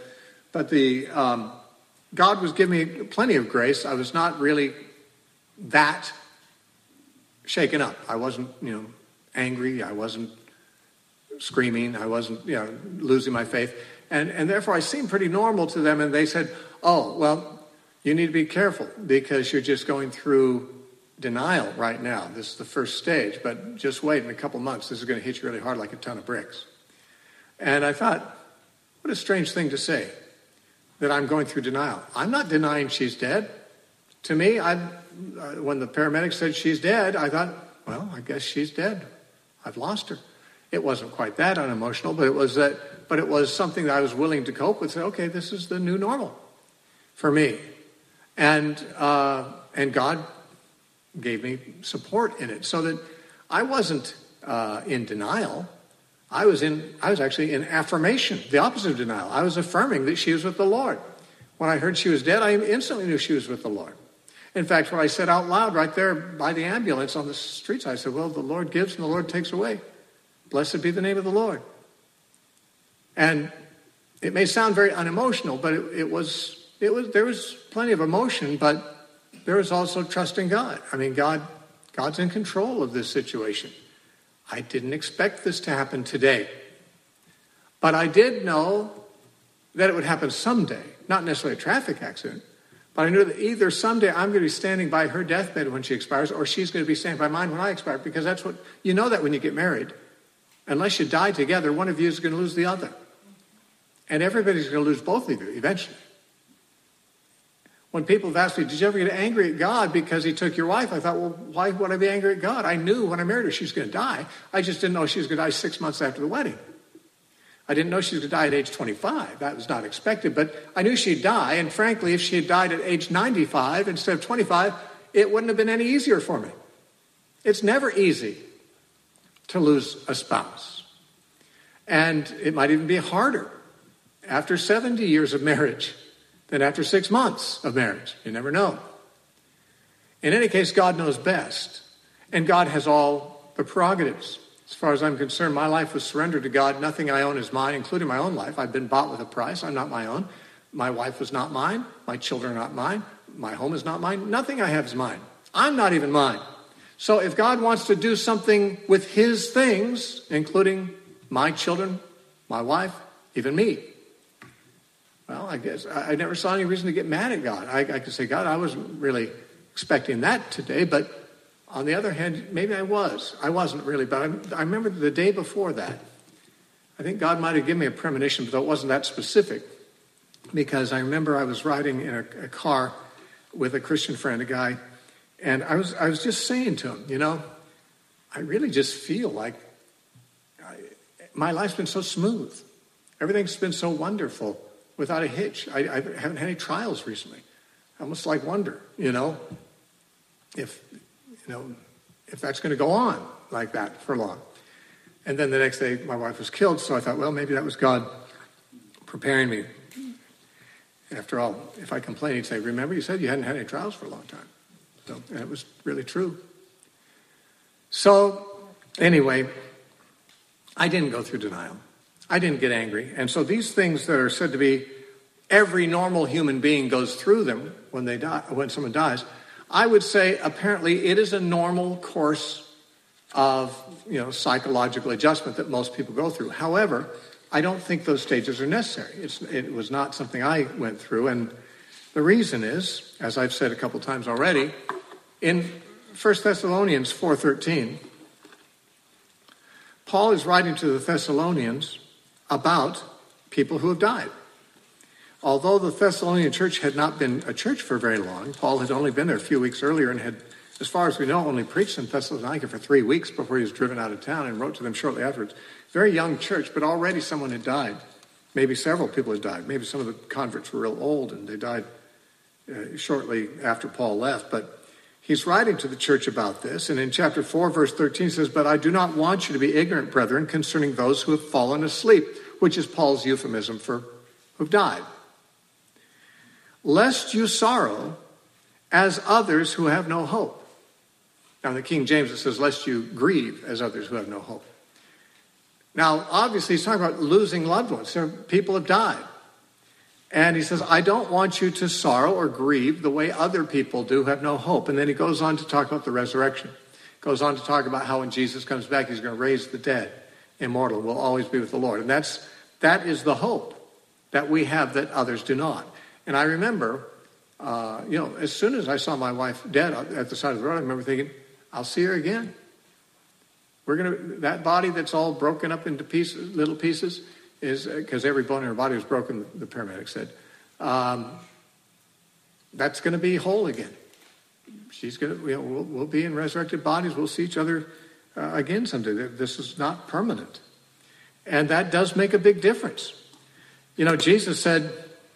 God was giving me plenty of grace. I was not really that shaken up. I wasn't, angry. I wasn't screaming. I wasn't, losing my faith. And therefore I seemed pretty normal to them. And they said, oh, well, you need to be careful because you're just going through denial right now. This is the first stage, but just wait in a couple months. This is going to hit you really hard like a ton of bricks. And I thought, what a strange thing to say, that I'm going through denial. I'm not denying she's dead. To me, when the paramedics said she's dead, I thought, well, I guess she's dead. I've lost her. It wasn't quite that unemotional, but it was something that I was willing to cope with. Say, okay, this is the new normal for me. And God gave me support in it, so that I wasn't in denial. I was actually in affirmation, the opposite of denial. I was affirming that she was with the Lord. When I heard she was dead, I instantly knew she was with the Lord. In fact, what I said out loud right there by the ambulance on the streets, I said, well, the Lord gives and the Lord takes away. Blessed be the name of the Lord. And it may sound very unemotional, but there was plenty of emotion, but there was also trust in God. I mean, God's in control of this situation. I didn't expect this to happen today. But I did know that it would happen someday. Not necessarily a traffic accident, but I knew that either someday I'm going to be standing by her deathbed when she expires, or she's going to be standing by mine when I expire, because that's what, you know that when you get married. Unless you die together, one of you is going to lose the other. And everybody's going to lose both of you eventually. When people have asked me, did you ever get angry at God because he took your wife? I thought, well, why would I be angry at God? I knew when I married her she was going to die. I just didn't know she was going to die 6 months after the wedding. I didn't know she was going to die at age 25. That was not expected. But I knew she'd die. And frankly, if she had died at age 95 instead of 25, it wouldn't have been any easier for me. It's never easy to lose a spouse. And it might even be harder after 70 years of marriage than after 6 months of marriage. You never know. In any case, God knows best. And God has all the prerogatives. As far as I'm concerned, my life was surrendered to God. Nothing I own is mine, including my own life. I've been bought with a price. I'm not my own. My wife was not mine. My children are not mine. My home is not mine. Nothing I have is mine. I'm not even mine. So if God wants to do something with his things, including my children, my wife, even me, well, I guess I never saw any reason to get mad at God. I could say, God, I wasn't really expecting that today, but on the other hand, maybe I was. I wasn't really, but I remember the day before that. I think God might have given me a premonition, but it wasn't that specific, because I remember I was riding in a car with a Christian friend, a guy, and I was just saying to him, you know, I really just feel like my life's been so smooth. Everything's been so wonderful without a hitch. I haven't had any trials recently. I almost like wonder, if that's going to go on like that for long. And then the next day, my wife was killed, so I thought, well, maybe that was God preparing me. After all, if I complain, he'd say, remember, you said you hadn't had any trials for a long time. So, and it was really true. So, anyway, I didn't go through denial. I didn't get angry. And so these things that are said to be every normal human being goes through them when they die, when someone dies, I would say apparently it is a normal course of psychological adjustment that most people go through. However, I don't think those stages are necessary. It was not something I went through, and the reason is, as I've said a couple times already, in 1 Thessalonians 4:13, Paul is writing to the Thessalonians about people who have died. Although the Thessalonian church had not been a church for very long, Paul had only been there a few weeks earlier and had, as far as we know, only preached in Thessalonica for 3 weeks before he was driven out of town, and wrote to them shortly afterwards. Very young church, but already someone had died. Maybe several people had died. Maybe some of the converts were real old and they died shortly after Paul left. But he's writing to the church about this, and in chapter 4, verse 13 says, "But I do not want you to be ignorant, brethren, concerning those who have fallen asleep," which is Paul's euphemism for who've died. "Lest you sorrow as others who have no hope." Now in the King James it says, "Lest you grieve as others who have no hope." Now obviously he's talking about losing loved ones. People have died. And he says, I don't want you to sorrow or grieve the way other people do who have no hope. And then he goes on to talk about the resurrection. Goes on to talk about how when Jesus comes back, he's going to raise the dead, immortal, will always be with the Lord. And that is the hope that we have that others do not. And I remember, as soon as I saw my wife dead at the side of the road, I remember thinking, I'll see her again. That body that's all broken up into pieces, little pieces, is because every bone in her body was broken, the paramedic said. That's going to be whole again. She's going to, we'll be in resurrected bodies. We'll see each other again someday. This is not permanent. And that does make a big difference. Jesus said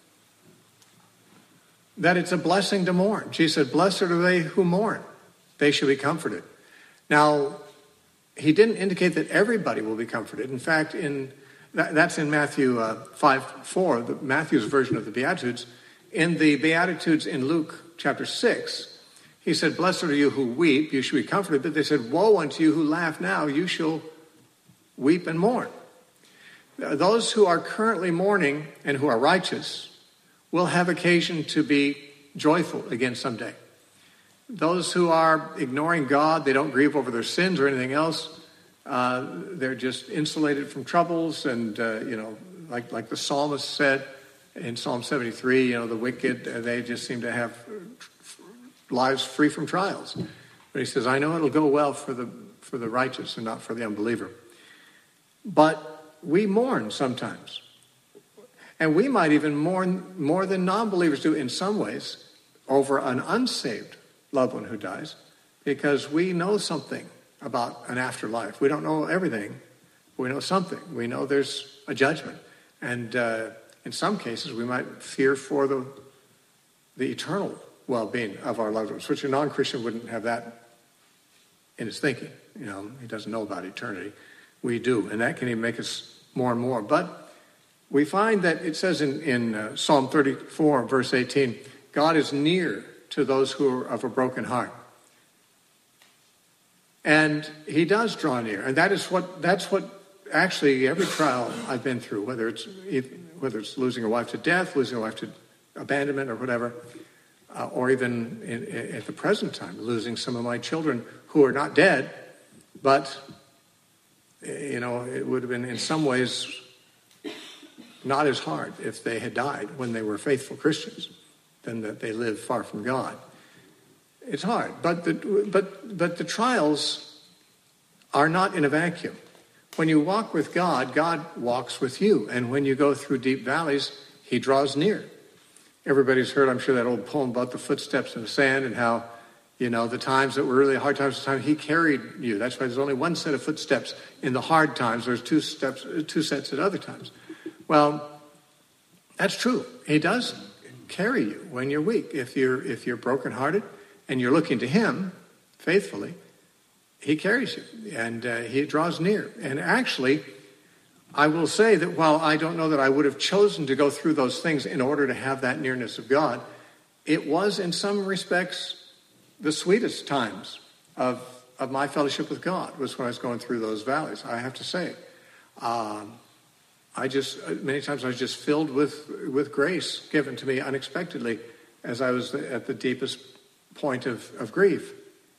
that it's a blessing to mourn. Jesus said, blessed are they who mourn. They shall be comforted. Now, he didn't indicate that everybody will be comforted. In fact, that's in Matthew 5:4, Matthew's version of the Beatitudes. In the Beatitudes in Luke chapter 6, he said, blessed are you who weep, you shall be comforted. But they said, woe unto you who laugh now, you shall weep and mourn. Those who are currently mourning and who are righteous will have occasion to be joyful again someday. Those who are ignoring God, they don't grieve over their sins or anything else. They're just insulated from troubles. And, like the psalmist said in Psalm 73, the wicked, they just seem to have lives free from trials. But he says, I know it'll go well for the righteous and not for the unbeliever. But we mourn sometimes. And we might even mourn more than non-believers do in some ways over an unsaved loved one who dies, because we know something about an afterlife. We don't know everything, but we know something. We know there's a judgment. And in some cases, we might fear for the eternal well-being of our loved ones, which a non-Christian wouldn't have that in his thinking. He doesn't know about eternity. We do, and that can even make us more and more. But we find that it says in Psalm 34, verse 18, God is near to those who are of a broken heart. And he does draw near. And that's what actually every trial I've been through, whether it's losing a wife to death, losing a wife to abandonment or whatever, or even at the present time, losing some of my children who are not dead, but, it would have been in some ways not as hard if they had died when they were faithful Christians than that they live far from God. It's hard, but the trials are not in a vacuum. When you walk with God, God walks with you. And when you go through deep valleys, he draws near. Everybody's heard, I'm sure, that old poem about the footsteps in the sand and how, the times that were really hard times, the time he carried you. That's why there's only one set of footsteps in the hard times. There's two sets at other times. Well, that's true. He does carry you when you're weak. If you're brokenhearted and you're looking to him faithfully, he carries you and he draws near. And actually, I will say that while I don't know that I would have chosen to go through those things in order to have that nearness of God, it was in some respects the sweetest times of my fellowship with God was when I was going through those valleys, I have to say. Many times I was just filled with grace given to me unexpectedly as I was at the deepest point of grief.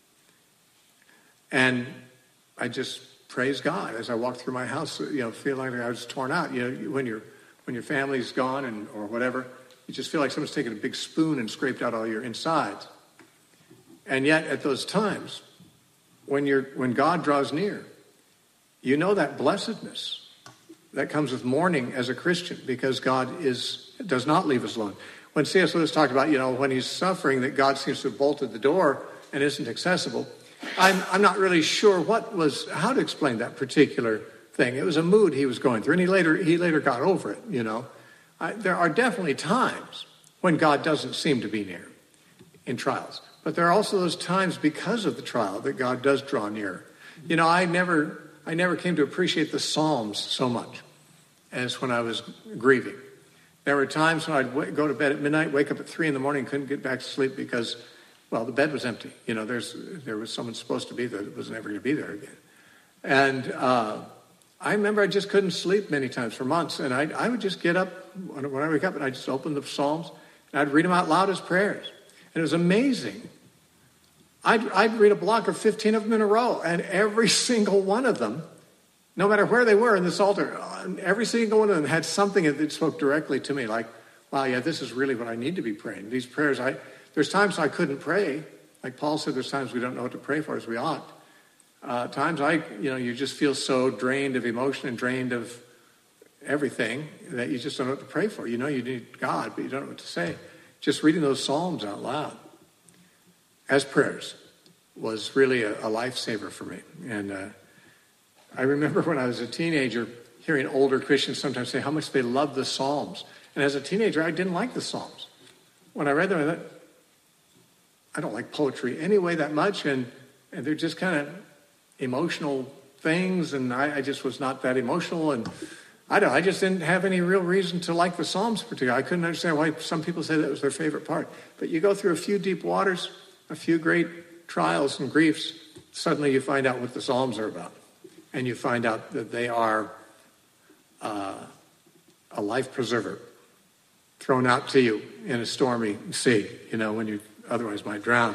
And I just praise God as I walked through my house, feeling like I was torn out. When your family's gone or whatever, you just feel like someone's taken a big spoon and scraped out all your insides. And yet at those times, when God draws near, that blessedness that comes with mourning as a Christian, because God does not leave us alone. When C.S. Lewis talked about, when he's suffering, that God seems to have bolted the door and isn't accessible, I'm not really sure how to explain that particular thing. It was a mood he was going through, and he later got over it, There are definitely times when God doesn't seem to be near in trials. But there are also those times because of the trial that God does draw near. I never came to appreciate the Psalms so much as when I was grieving. There were times when I'd go to bed at midnight, wake up at 3 a.m, couldn't get back to sleep because, the bed was empty. There was someone supposed to be there that was never going to be there again. And I remember I just couldn't sleep many times for months. And I would just get up when I wake up and I'd just open the Psalms and I'd read them out loud as prayers. And it was amazing. I'd read a block of 15 of them in a row, and every single one of them, no matter where they were in the Psalter, every single one of them had something that spoke directly to me, like, wow, yeah, this is really what I need to be praying. These prayers, there's times I couldn't pray. Like Paul said, there's times we don't know what to pray for as we ought. Times you just feel so drained of emotion and drained of everything that you just don't know what to pray for. You need God, but you don't know what to say. Just reading those Psalms out loud as prayers was really a lifesaver for me. And I remember when I was a teenager hearing older Christians sometimes say how much they love the Psalms. And as a teenager, I didn't like the Psalms. When I read them, I thought, I don't like poetry anyway that much, and they're just kind of emotional things, and I just was not that emotional, and I just didn't have any real reason to like the Psalms particularly. I couldn't understand why some people say that was their favorite part. But you go through a few deep waters, a few great trials and griefs, suddenly you find out what the Psalms are about. And you find out that they are a life preserver thrown out to you in a stormy sea, when you otherwise might drown.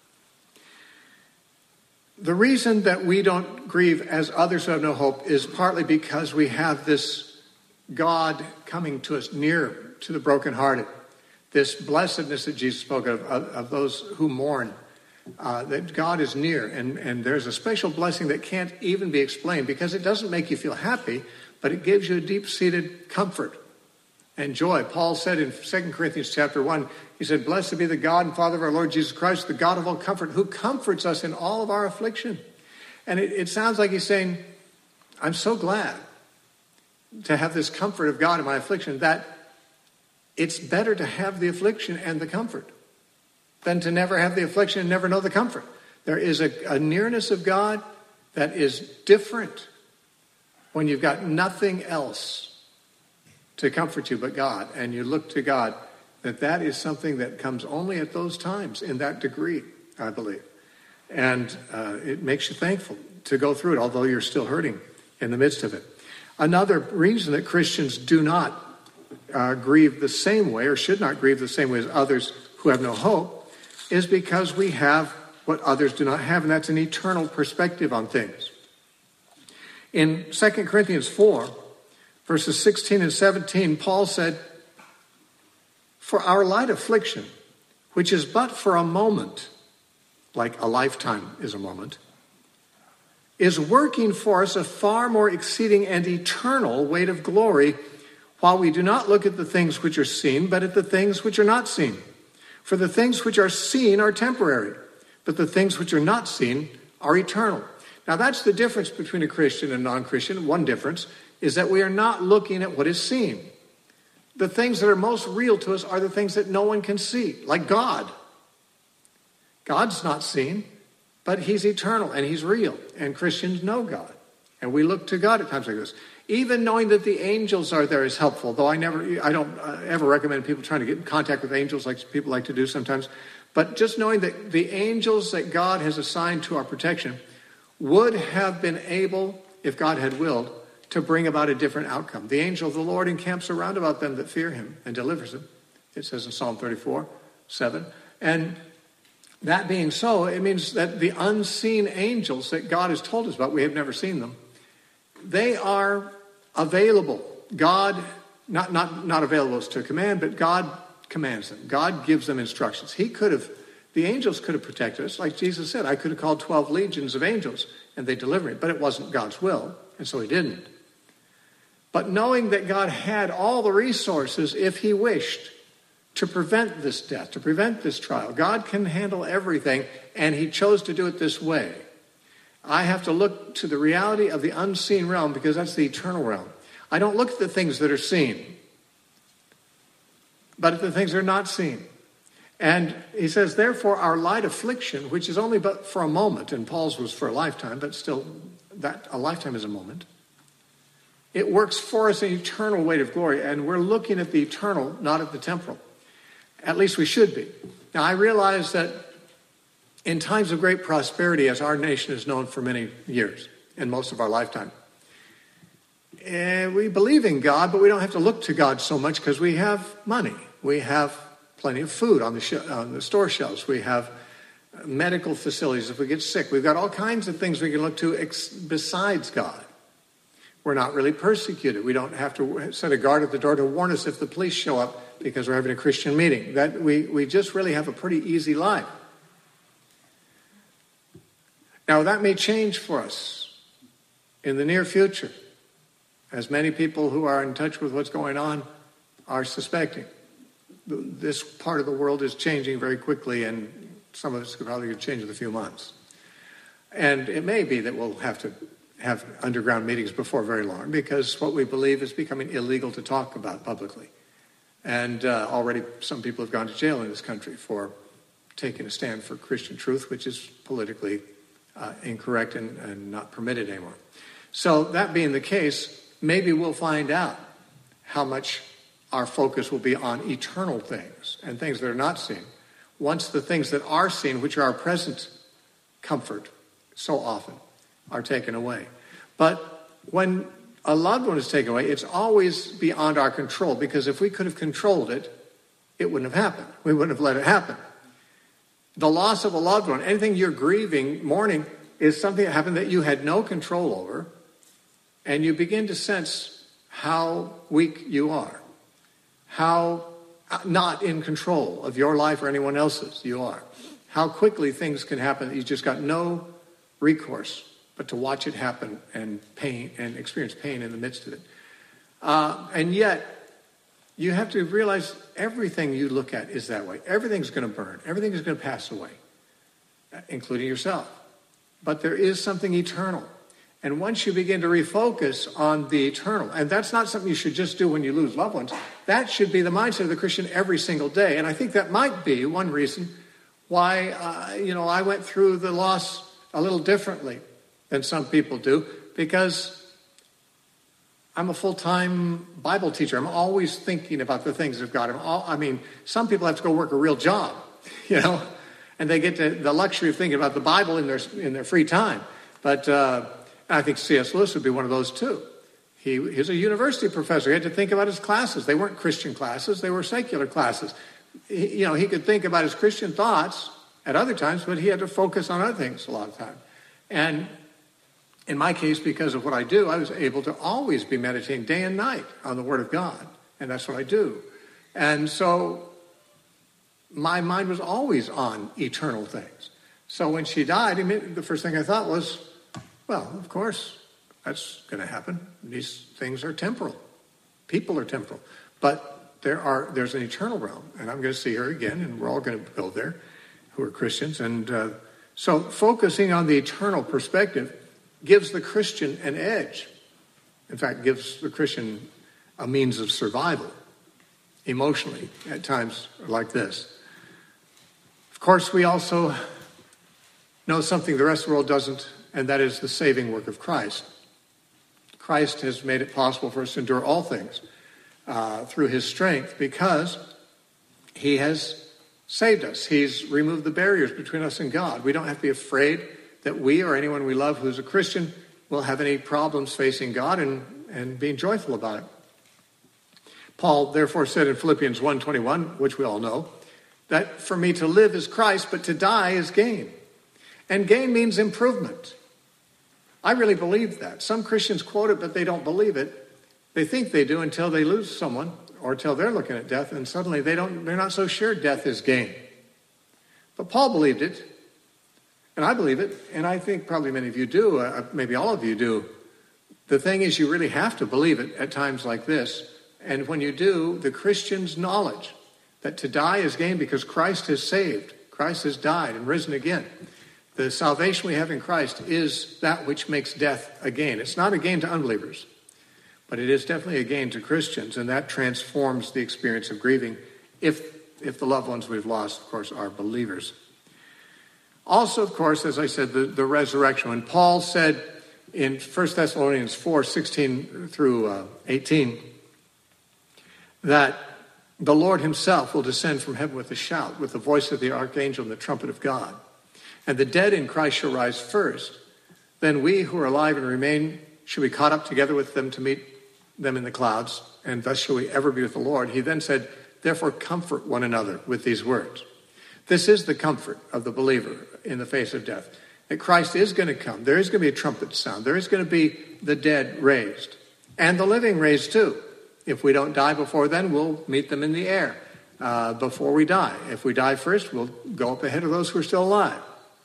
The reason that we don't grieve as others who have no hope is partly because we have this God coming to us near to the brokenhearted, this blessedness that Jesus spoke of those who mourn, that God is near. And there's a special blessing that can't even be explained because it doesn't make you feel happy, but it gives you a deep-seated comfort and joy. Paul said in 2 Corinthians chapter 1, he said, "Blessed be the God and Father of our Lord Jesus Christ, the God of all comfort, who comforts us in all of our affliction." And it sounds like he's saying, I'm so glad to have this comfort of God in my affliction, that it's better to have the affliction and the comfort than to never have the affliction and never know the comfort. There is a nearness of God that is different when you've got nothing else to comfort you but God, and you look to God, that is something that comes only at those times in that degree, I believe. And it makes you thankful to go through it, although you're still hurting in the midst of it. Another reason that Christians do not grieve the same way, or should not grieve the same way as others who have no hope, is because we have what others do not have, and that's an eternal perspective on things. In 2 Corinthians 4, verses 16 and 17, Paul said, "For our light affliction, which is but for a moment," like a lifetime is a moment, "is working for us a far more exceeding and eternal weight of glory, while we do not look at the things which are seen, but at the things which are not seen. For the things which are seen are temporary, but the things which are not seen are eternal." Now that's the difference between a Christian and a non-Christian. One difference is that we are not looking at what is seen. The things that are most real to us are the things that no one can see, like God. God's not seen, but he's eternal and he's real, and Christians know God. And we look to God at times like this. Even knowing that the angels are there is helpful, though I don't ever recommend people trying to get in contact with angels like people like to do sometimes. But just knowing that the angels that God has assigned to our protection would have been able, if God had willed, to bring about a different outcome. The angel of the Lord encamps around about them that fear him and delivers them. It says in Psalm 34:7. And that being so, it means that the unseen angels that God has told us about, we have never seen them, they are available. God, not available as to a command, but God commands them. God gives them instructions. The angels could have protected us. Like Jesus said, I could have called 12 legions of angels and they delivered me. But it wasn't God's will, and so he didn't. But knowing that God had all the resources, if he wished, to prevent this death, to prevent this trial, God can handle everything, and he chose to do it this way. I have to look to the reality of the unseen realm because that's the eternal realm. I don't look at the things that are seen, but at the things that are not seen. And he says, therefore, our light affliction, which is only but for a moment, and Paul's was for a lifetime, but still, that a lifetime is a moment. It works for us an eternal weight of glory, and we're looking at the eternal, not at the temporal. At least we should be. Now, I realize that in times of great prosperity, as our nation is known for many years, and most of our lifetime, we believe in God, but we don't have to look to God so much because we have money. We have plenty of food on the store shelves. We have medical facilities if we get sick. We've got all kinds of things we can look to besides God. We're not really persecuted. We don't have to set a guard at the door to warn us if the police show up because we're having a Christian meeting. That we just really have a pretty easy life. Now, that may change for us in the near future, as many people who are in touch with what's going on are suspecting. This part of the world is changing very quickly, and some of it's probably going to change in a few months. And it may be that we'll have to have underground meetings before very long, because what we believe is becoming illegal to talk about publicly. And already some people have gone to jail in this country for taking a stand for Christian truth, which is politically incorrect and not permitted anymore. So that being the case, maybe we'll find out how much our focus will be on eternal things and things that are not seen, once the things that are seen, which are our present comfort so often, are taken away. But when a loved one is taken away, it's always beyond our control, because if we could have controlled it, it wouldn't have happened. We wouldn't have let it happen. The loss of a loved one, anything you're grieving, mourning, is something that happened that you had no control over, and you begin to sense how weak you are, how not in control of your life or anyone else's you are, how quickly things can happen that you just got no recourse but to watch it happen and pain and experience pain in the midst of it. And yet, you have to realize everything you look at is that way. Everything's going to burn. Everything is going to pass away, including yourself. But there is something eternal. And once you begin to refocus on the eternal, and that's not something you should just do when you lose loved ones, that should be the mindset of the Christian every single day. And I think that might be one reason why, I went through the loss a little differently than some people do, because I'm a full-time Bible teacher. I'm always thinking about the things of God. Some people have to go work a real job, and they get the luxury of thinking about the Bible in their free time. But I think C.S. Lewis would be one of those too. He's a university professor. He had to think about his classes. They weren't Christian classes. They were secular classes. He could think about his Christian thoughts at other times, but he had to focus on other things a lot of time. And in my case, because of what I do, I was able to always be meditating day and night on the Word of God. And that's what I do. And so my mind was always on eternal things. So when she died, the first thing I thought was, well, of course, that's going to happen. These things are temporal. People are temporal. But there's an eternal realm. And I'm going to see her again, and we're all going to go there who are Christians. And so focusing on the eternal perspective gives the Christian an edge. In fact, gives the Christian a means of survival emotionally at times like this. Of course, we also know something the rest of the world doesn't, and that is the saving work of Christ. Christ has made it possible for us to endure all things through his strength, because he has saved us. He's removed the barriers between us and God. We don't have to be afraid that we or anyone we love who's a Christian will have any problems facing God and being joyful about it. Paul therefore said in Philippians 1:21, which we all know, that for me to live is Christ, but to die is gain. And gain means improvement. I really believe that. Some Christians quote it, but they don't believe it. They think they do until they lose someone or until they're looking at death, and suddenly they're not so sure death is gain. But Paul believed it. And I believe it, and I think probably many of you do, maybe all of you do. The thing is, you really have to believe it at times like this. And when you do, the Christian's knowledge that to die is gain because Christ has saved, Christ has died and risen again. The salvation we have in Christ is that which makes death a gain. It's not a gain to unbelievers, but it is definitely a gain to Christians, and that transforms the experience of grieving if the loved ones we've lost, of course, are believers. Also, of course, as I said, the resurrection. When Paul said in 1 Thessalonians 4:16 through 18, that the Lord himself will descend from heaven with a shout, with the voice of the archangel and the trumpet of God. And the dead in Christ shall rise first. Then we who are alive and remain shall be caught up together with them to meet them in the clouds, and thus shall we ever be with the Lord. He then said, therefore comfort one another with these words. This is the comfort of the believer in the face of death, that Christ is going to come. There is going to be a trumpet sound. There is going to be the dead raised, and the living raised too. If we don't die before then, we'll meet them in the air before we die. If we die first, we'll go up ahead of those who are still alive.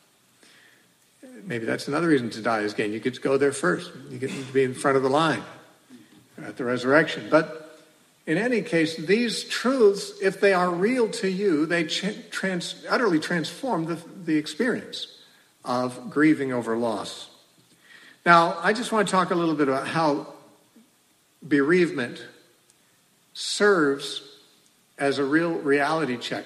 Maybe that's another reason to die is gain. You get to go there first. You get to be in front of the line at the resurrection. But in any case, these truths, if they are real to you, they utterly transform the experience of grieving over loss. Now, I just want to talk a little bit about how bereavement serves as a real reality check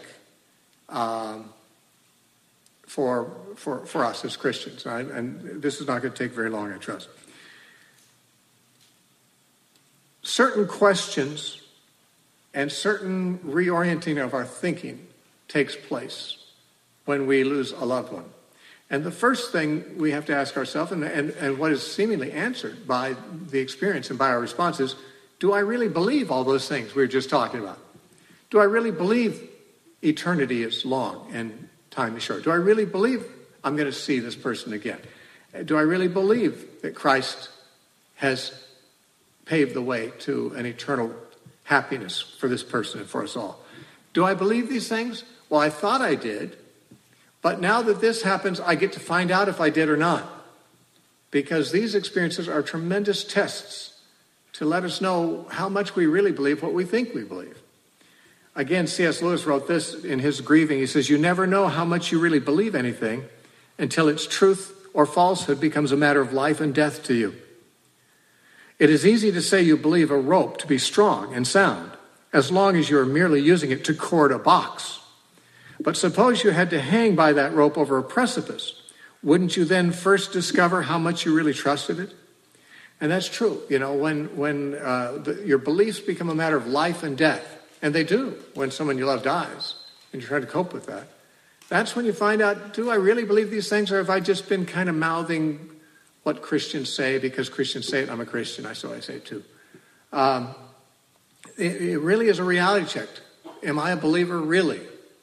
for us as Christians. And this is not going to take very long, I trust. Certain questions and certain reorienting of our thinking takes place when we lose a loved one. And the first thing we have to ask ourselves, and what is seemingly answered by the experience and by our response is, do I really believe all those things we were just talking about? Do I really believe eternity is long and time is short? Do I really believe I'm going to see this person again? Do I really believe that Christ has paved the way to an eternal happiness for this person and for us all? Do I believe these things? Well, I thought I did. But now that this happens, I get to find out if I did or not. Because these experiences are tremendous tests to let us know how much we really believe what we think we believe. Again, C.S. Lewis wrote this in his Grieving. He says, you never know how much you really believe anything until its truth or falsehood becomes a matter of life and death to you. It is easy to say you believe a rope to be strong and sound, as long as you are merely using it to cord a box. But suppose you had to hang by that rope over a precipice. Wouldn't you then first discover how much you really trusted it? And that's true. You know, when your beliefs become a matter of life and death, and they do when someone you love dies, and you're trying to cope with that, that's when you find out, do I really believe these things, or have I just been kind of mouthing what Christians say because Christians say it, I'm a Christian, so I say it too. It really is a reality check. Am I a believer really?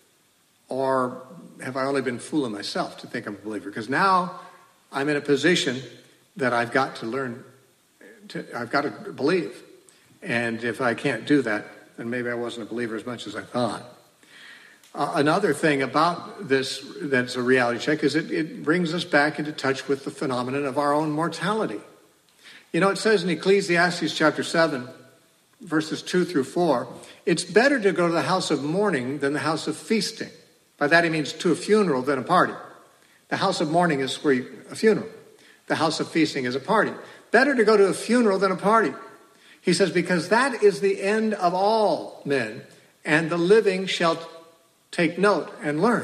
Or have I only been fooling myself to think I'm a believer? Because now I'm in a position that I've got to learn, I've got to believe. And if I can't do that, then maybe I wasn't a believer as much as I thought. Another thing about this that's a reality check is it brings us back into touch with the phenomenon of our own mortality. You know, it says in Ecclesiastes chapter 7, verses 2 through 4, it's better to go to the house of mourning than the house of feasting. By that he means to a funeral than a party. The house of mourning is a funeral. The house of feasting is a party. Better to go to a funeral than a party. He says, because that is the end of all men, and the living shall take note and learn.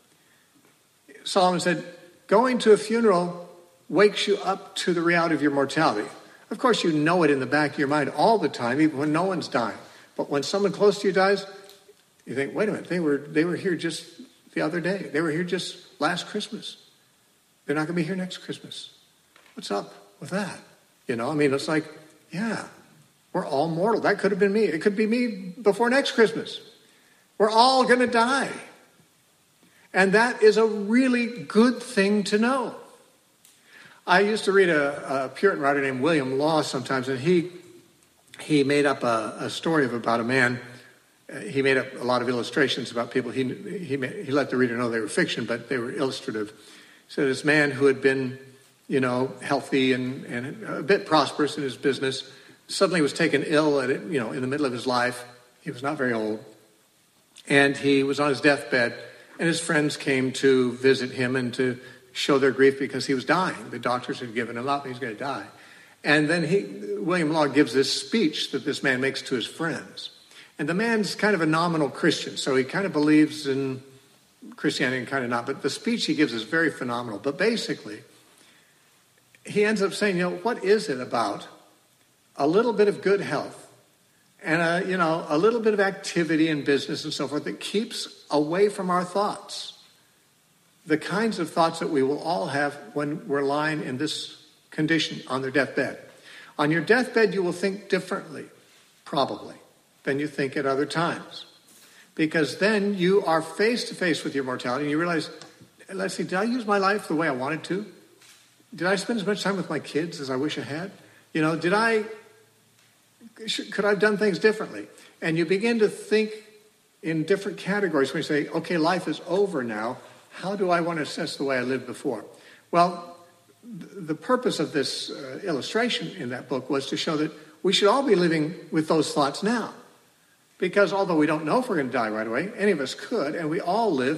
Solomon said, going to a funeral wakes you up to the reality of your mortality. Of course, you know it in the back of your mind all the time, even when no one's dying. But when someone close to you dies, you think, wait a minute, they were here just the other day. They were here just last Christmas. They're not going to be here next Christmas. What's up with that? You know, I mean, it's like, yeah, we're all mortal. That could have been me. It could be me before next Christmas. We're all going to die. And that is a really good thing to know. I used to read a Puritan writer named William Law sometimes, and he made up a story about a man. He made up a lot of illustrations about people. He let the reader know they were fiction, but they were illustrative. So this man who had been, you know, healthy and a bit prosperous in his business, suddenly was taken ill in the middle of his life. He was not very old. And he was on his deathbed, and his friends came to visit him and to show their grief because he was dying. The doctors had given him up, he was going to die. And then William Law gives this speech that this man makes to his friends. And the man's kind of a nominal Christian, so he kind of believes in Christianity and kind of not. But the speech he gives is very phenomenal. But basically, he ends up saying, what is it about a little bit of good health and a little bit of activity in business and so forth that keeps away from our thoughts the kinds of thoughts that we will all have when we're lying in this condition on their deathbed. On your deathbed, you will think differently, probably, than you think at other times. Because then you are face to face with your mortality and you realize, let's see, did I use my life the way I wanted to? Did I spend as much time with my kids as I wish I had? Could I have done things differently? And you begin to think in different categories when you say, okay, life is over now. How do I want to assess the way I lived before? Well, the purpose of this illustration in that book was to show that we should all be living with those thoughts now. Because although we don't know if we're going to die right away, any of us could, and we all live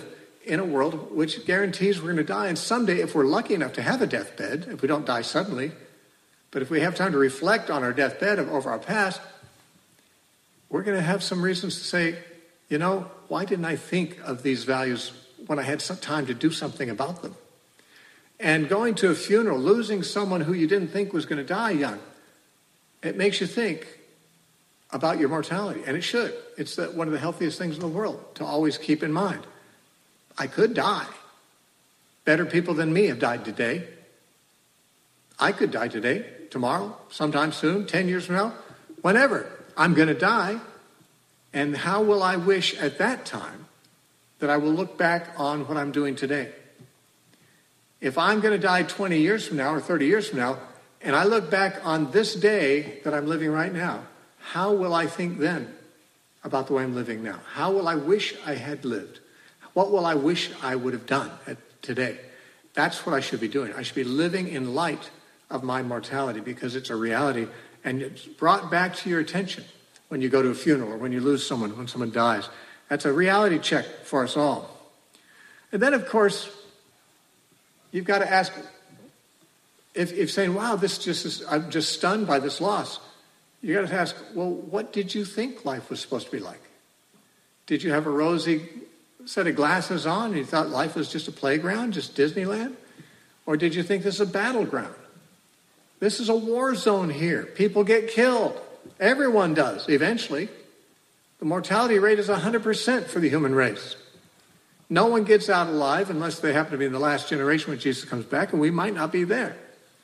in a world which guarantees we're going to die. And someday, if we're lucky enough to have a deathbed, if we don't die suddenly, but if we have time to reflect on our deathbed over our past, we're going to have some reasons to say, why didn't I think of these values when I had some time to do something about them? And going to a funeral, losing someone who you didn't think was going to die young, it makes you think about your mortality. And it should. It's one of the healthiest things in the world to always keep in mind. I could die. Better people than me have died today. I could die today, tomorrow, sometime soon, 10 years from now, whenever. I'm going to die. And how will I wish at that time that I will look back on what I'm doing today? If I'm going to die 20 years from now or 30 years from now, and I look back on this day that I'm living right now, how will I think then about the way I'm living now? How will I wish I had lived? What will I wish I would have done today? That's what I should be doing. I should be living in light of my mortality because it's a reality and it's brought back to your attention when you go to a funeral or when you lose someone, when someone dies. That's a reality check for us all. And then, of course, you've got to ask, if saying, wow, I'm just stunned by this loss, you got to ask, well, what did you think life was supposed to be like? Did you have a rosy set of glasses on and you thought life was just a playground, just Disneyland? Or did you think this is a battleground? This is a war zone here. People get killed. Everyone does, eventually. The mortality rate is 100% for the human race. No one gets out alive unless they happen to be in the last generation when Jesus comes back, and we might not be there.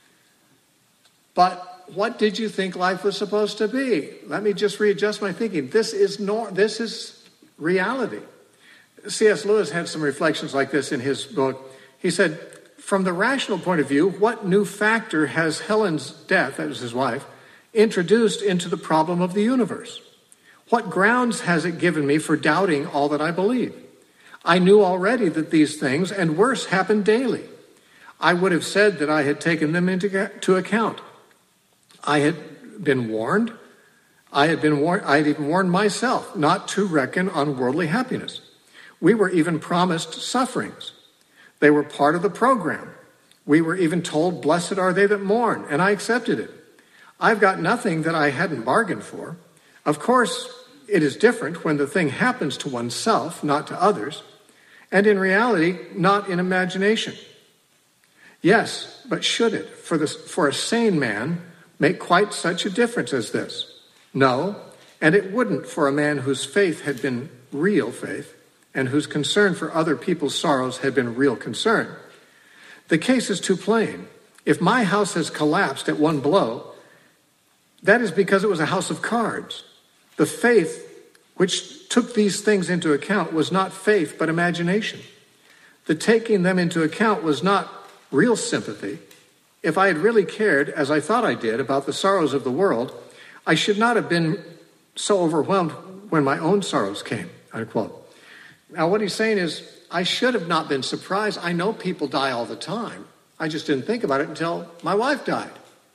But what did you think life was supposed to be? Let me just readjust my thinking. This is reality. C.S. Lewis had some reflections like this in his book. He said, from the rational point of view, what new factor has Helen's death, that was his wife, introduced into the problem of the universe? What grounds has it given me for doubting all that I believe? I knew already that these things, and worse, happen daily. I would have said that I had taken them into account. I had been warned. I had even warned myself not to reckon on worldly happiness. We were even promised sufferings. They were part of the program. We were even told, blessed are they that mourn, and I accepted it. I've got nothing that I hadn't bargained for. Of course, it is different when the thing happens to oneself, not to others, and in reality, not in imagination. Yes, but should it, for a sane man, make quite such a difference as this? No, and it wouldn't for a man whose faith had been real faith, and whose concern for other people's sorrows had been real concern. The case is too plain. If my house has collapsed at one blow, that is because it was a house of cards. The faith which took these things into account was not faith, but imagination. The taking them into account was not real sympathy. If I had really cared, as I thought I did, about the sorrows of the world, I should not have been so overwhelmed when my own sorrows came, unquote. Now, what he's saying is, I should have not been surprised. I know people die all the time. I just didn't think about it until my wife died.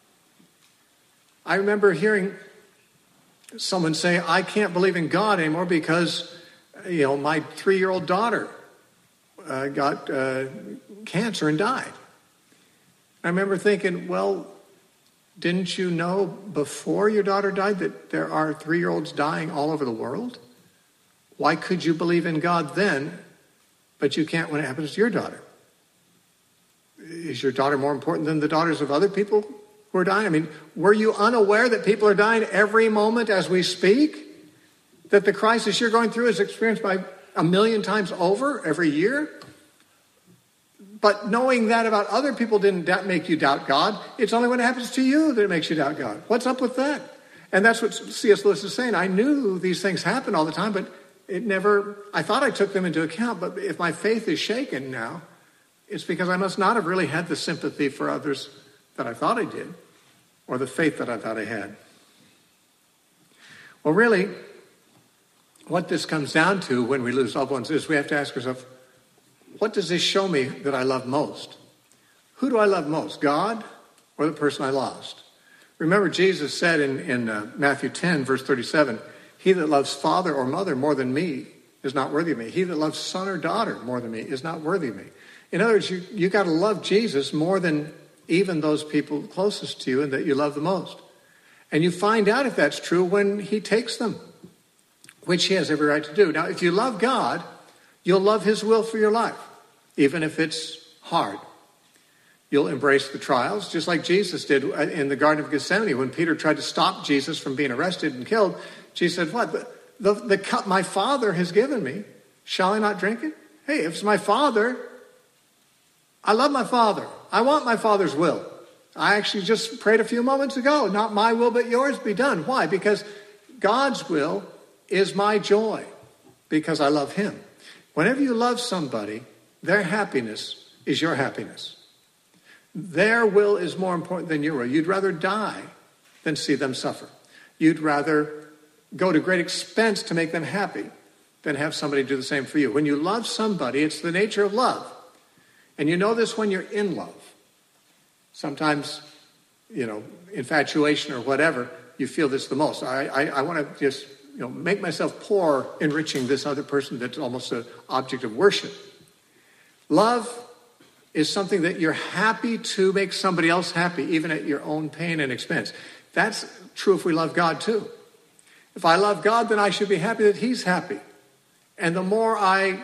I remember hearing someone say, I can't believe in God anymore because, my 3-year-old daughter got cancer and died. I remember thinking, well, didn't you know before your daughter died that there are 3-year-olds dying all over the world? Why could you believe in God then, but you can't when it happens to your daughter? Is your daughter more important than the daughters of other people who are dying? I mean, were you unaware that people are dying every moment as we speak? That the crisis you're going through is experienced by 1 million times over every year? But knowing that about other people didn't make you doubt God. It's only when it happens to you that it makes you doubt God. What's up with that? And that's what C.S. Lewis is saying. I knew these things happen all the time, but I thought I took them into account, but if my faith is shaken now, it's because I must not have really had the sympathy for others that I thought I did, or the faith that I thought I had. Well, really, what this comes down to when we lose loved ones is we have to ask ourselves, what does this show me that I love most? Who do I love most, God or the person I lost? Remember, Jesus said in Matthew 10, verse 37, he that loves father or mother more than me is not worthy of me. He that loves son or daughter more than me is not worthy of me. In other words, you got to love Jesus more than even those people closest to you and that you love the most. And you find out if that's true when he takes them, which he has every right to do. Now, if you love God, you'll love his will for your life, even if it's hard. You'll embrace the trials, just like Jesus did in the Garden of Gethsemane. When Peter tried to stop Jesus from being arrested and killed, Jesus said, what? The cup my Father has given me, shall I not drink it? Hey, if it's my Father, I love my Father. I want my Father's will. I actually just prayed a few moments ago, not my will but yours be done. Why? Because God's will is my joy, because I love him. Whenever you love somebody, their happiness is your happiness. Their will is more important than your will. You'd rather die than see them suffer. You'd rather go to great expense to make them happy than have somebody do the same for you. When you love somebody, it's the nature of love. And you know this when you're in love. Sometimes, infatuation or whatever, you feel this the most. I want to just, make myself poor enriching this other person that's almost an object of worship. Love is something that you're happy to make somebody else happy, even at your own pain and expense. That's true if we love God too. If I love God, then I should be happy that he's happy. And the more I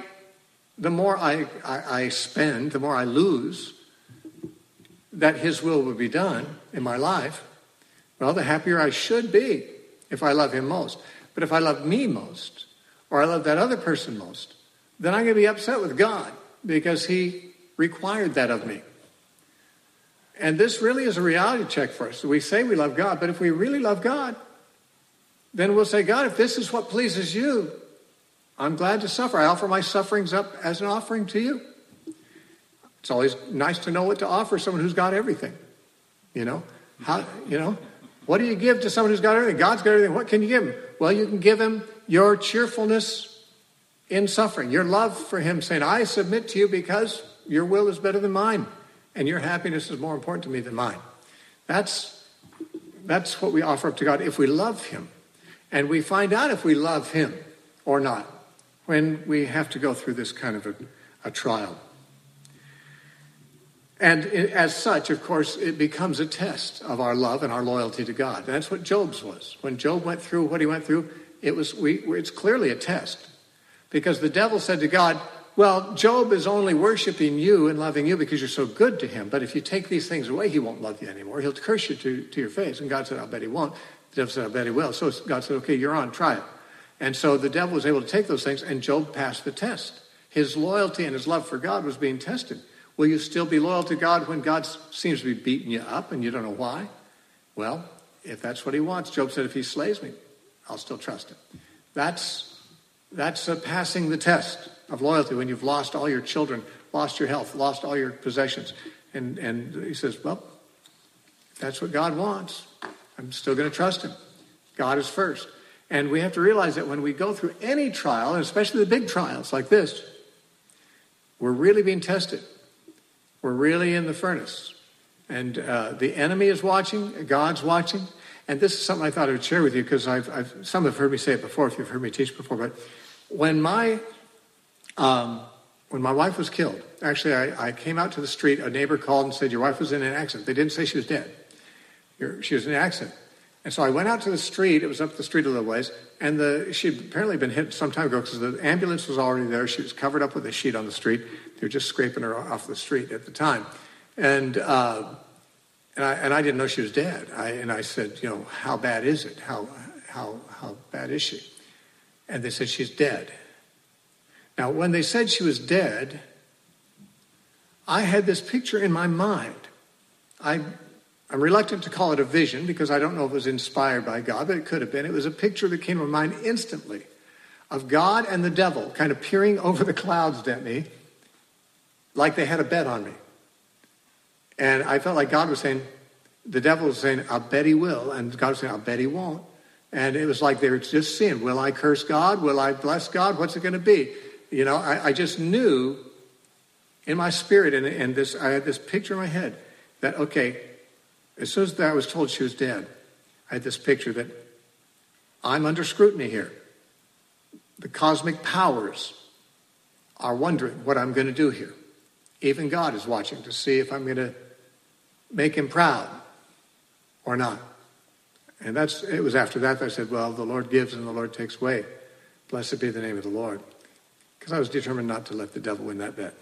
spend, the more I lose that his will be done in my life, well, the happier I should be if I love him most. But if I love me most, or I love that other person most, then I'm going to be upset with God because he required that of me. And this really is a reality check for us. We say we love God, but if we really love God, then we'll say, God, if this is what pleases you, I'm glad to suffer. I offer my sufferings up as an offering to you. It's always nice to know what to offer someone who's got everything. What do you give to someone who's got everything? God's got everything. What can you give him? Well, you can give him your cheerfulness in suffering, your love for him, saying, I submit to you because your will is better than mine, and your happiness is more important to me than mine. That's what we offer up to God if we love him. And we find out if we love him or not when we have to go through this kind of a trial. And as such, of course, it becomes a test of our love and our loyalty to God. And that's what Job's was. When Job went through what he went through, it's clearly a test. Because the devil said to God, well, Job is only worshiping you and loving you because you're so good to him. But if you take these things away, he won't love you anymore. He'll curse you to your face. And God said, I'll bet he won't. The devil said, I'll bet he will. So God said, okay, you're on, try it. And so the devil was able to take those things, and Job passed the test. His loyalty and his love for God was being tested. Will you still be loyal to God when God seems to be beating you up and you don't know why? Well, if that's what he wants, Job said, if he slays me, I'll still trust him. That's passing the test of loyalty when you've lost all your children, lost your health, lost all your possessions. And he says, well, if that's what God wants, I'm still going to trust him. God is first. And we have to realize that when we go through any trial, and especially the big trials like this, we're really being tested. We're really in the furnace. And the enemy is watching, God's watching. And this is something I thought I would share with you because some have heard me say it before, if you've heard me teach before. But when my wife was killed, actually I came out to the street, a neighbor called and said, your wife was in an accident. They didn't say she was dead. She was in an accident. And so I went out to the street, it was up the street a little ways, and she'd apparently been hit some time ago because the ambulance was already there. She was covered up with a sheet on the street. They were just scraping her off the street at the time. And I didn't know she was dead. I said, how bad is it? How bad is she? And they said, she's dead. Now, when they said she was dead, I had this picture in my mind. I'm reluctant to call it a vision because I don't know if it was inspired by God, but it could have been. It was a picture that came to my mind instantly of God and the devil kind of peering over the clouds at me like they had a bet on me. And I felt like God was saying, the devil was saying, I'll bet he will. And God was saying, I'll bet he won't. And it was like they were just seeing, will I curse God? Will I bless God? What's it going to be? I just knew in my spirit, and I had this picture in my head that, okay, as soon as I was told she was dead, I had this picture that I'm under scrutiny here. The cosmic powers are wondering what I'm going to do here. Even God is watching to see if I'm going to make him proud or not. And it was after that I said, well, the Lord gives and the Lord takes away. Blessed be the name of the Lord. Because I was determined not to let the devil win that bet.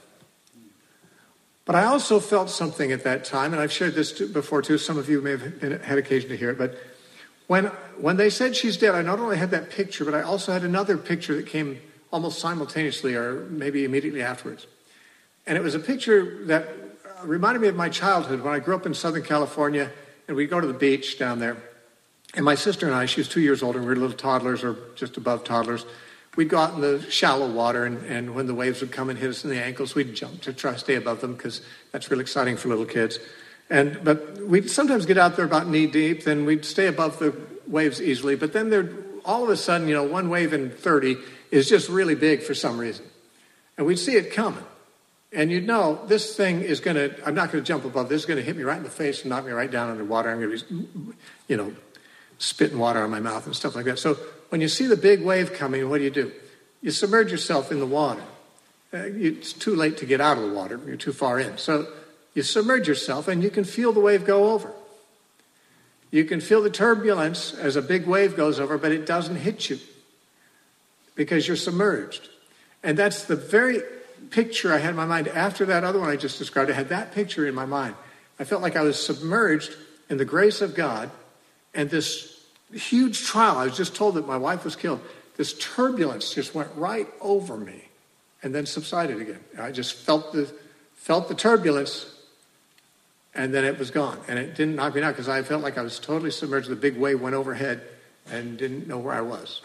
But I also felt something at that time, and I've shared this before too. Some of you may have had occasion to hear it. But when they said she's dead, I not only had that picture, but I also had another picture that came almost simultaneously or maybe immediately afterwards. And it was a picture that reminded me of my childhood when I grew up in Southern California, and we'd go to the beach down there. And my sister and I, she was 2 years older, and we were little toddlers or just above toddlers. We'd go out in the shallow water, and when the waves would come and hit us in the ankles, we'd jump to try to stay above them because that's really exciting for little kids. But we'd sometimes get out there about knee deep, then we'd stay above the waves easily. But then all of a sudden, one wave in 30 is just really big for some reason. And we'd see it coming. And you'd know, this thing is I'm not going to jump above. This is going to hit me right in the face and knock me right down underwater. I'm going to be, spitting water on my mouth and stuff like that. So when you see the big wave coming, what do? You submerge yourself in the water. It's too late to get out of the water. You're too far in. So you submerge yourself and you can feel the wave go over. You can feel the turbulence as a big wave goes over, but it doesn't hit you because you're submerged. And that's the very picture I had in my mind. After that other one I just described, I had that picture in my mind. I felt like I was submerged in the grace of God. And this huge trial, I was just told that my wife was killed. This turbulence just went right over me and then subsided again. I just felt the turbulence, and then it was gone. And it didn't knock me out because I felt like I was totally submerged. The big wave went overhead and didn't know where I was,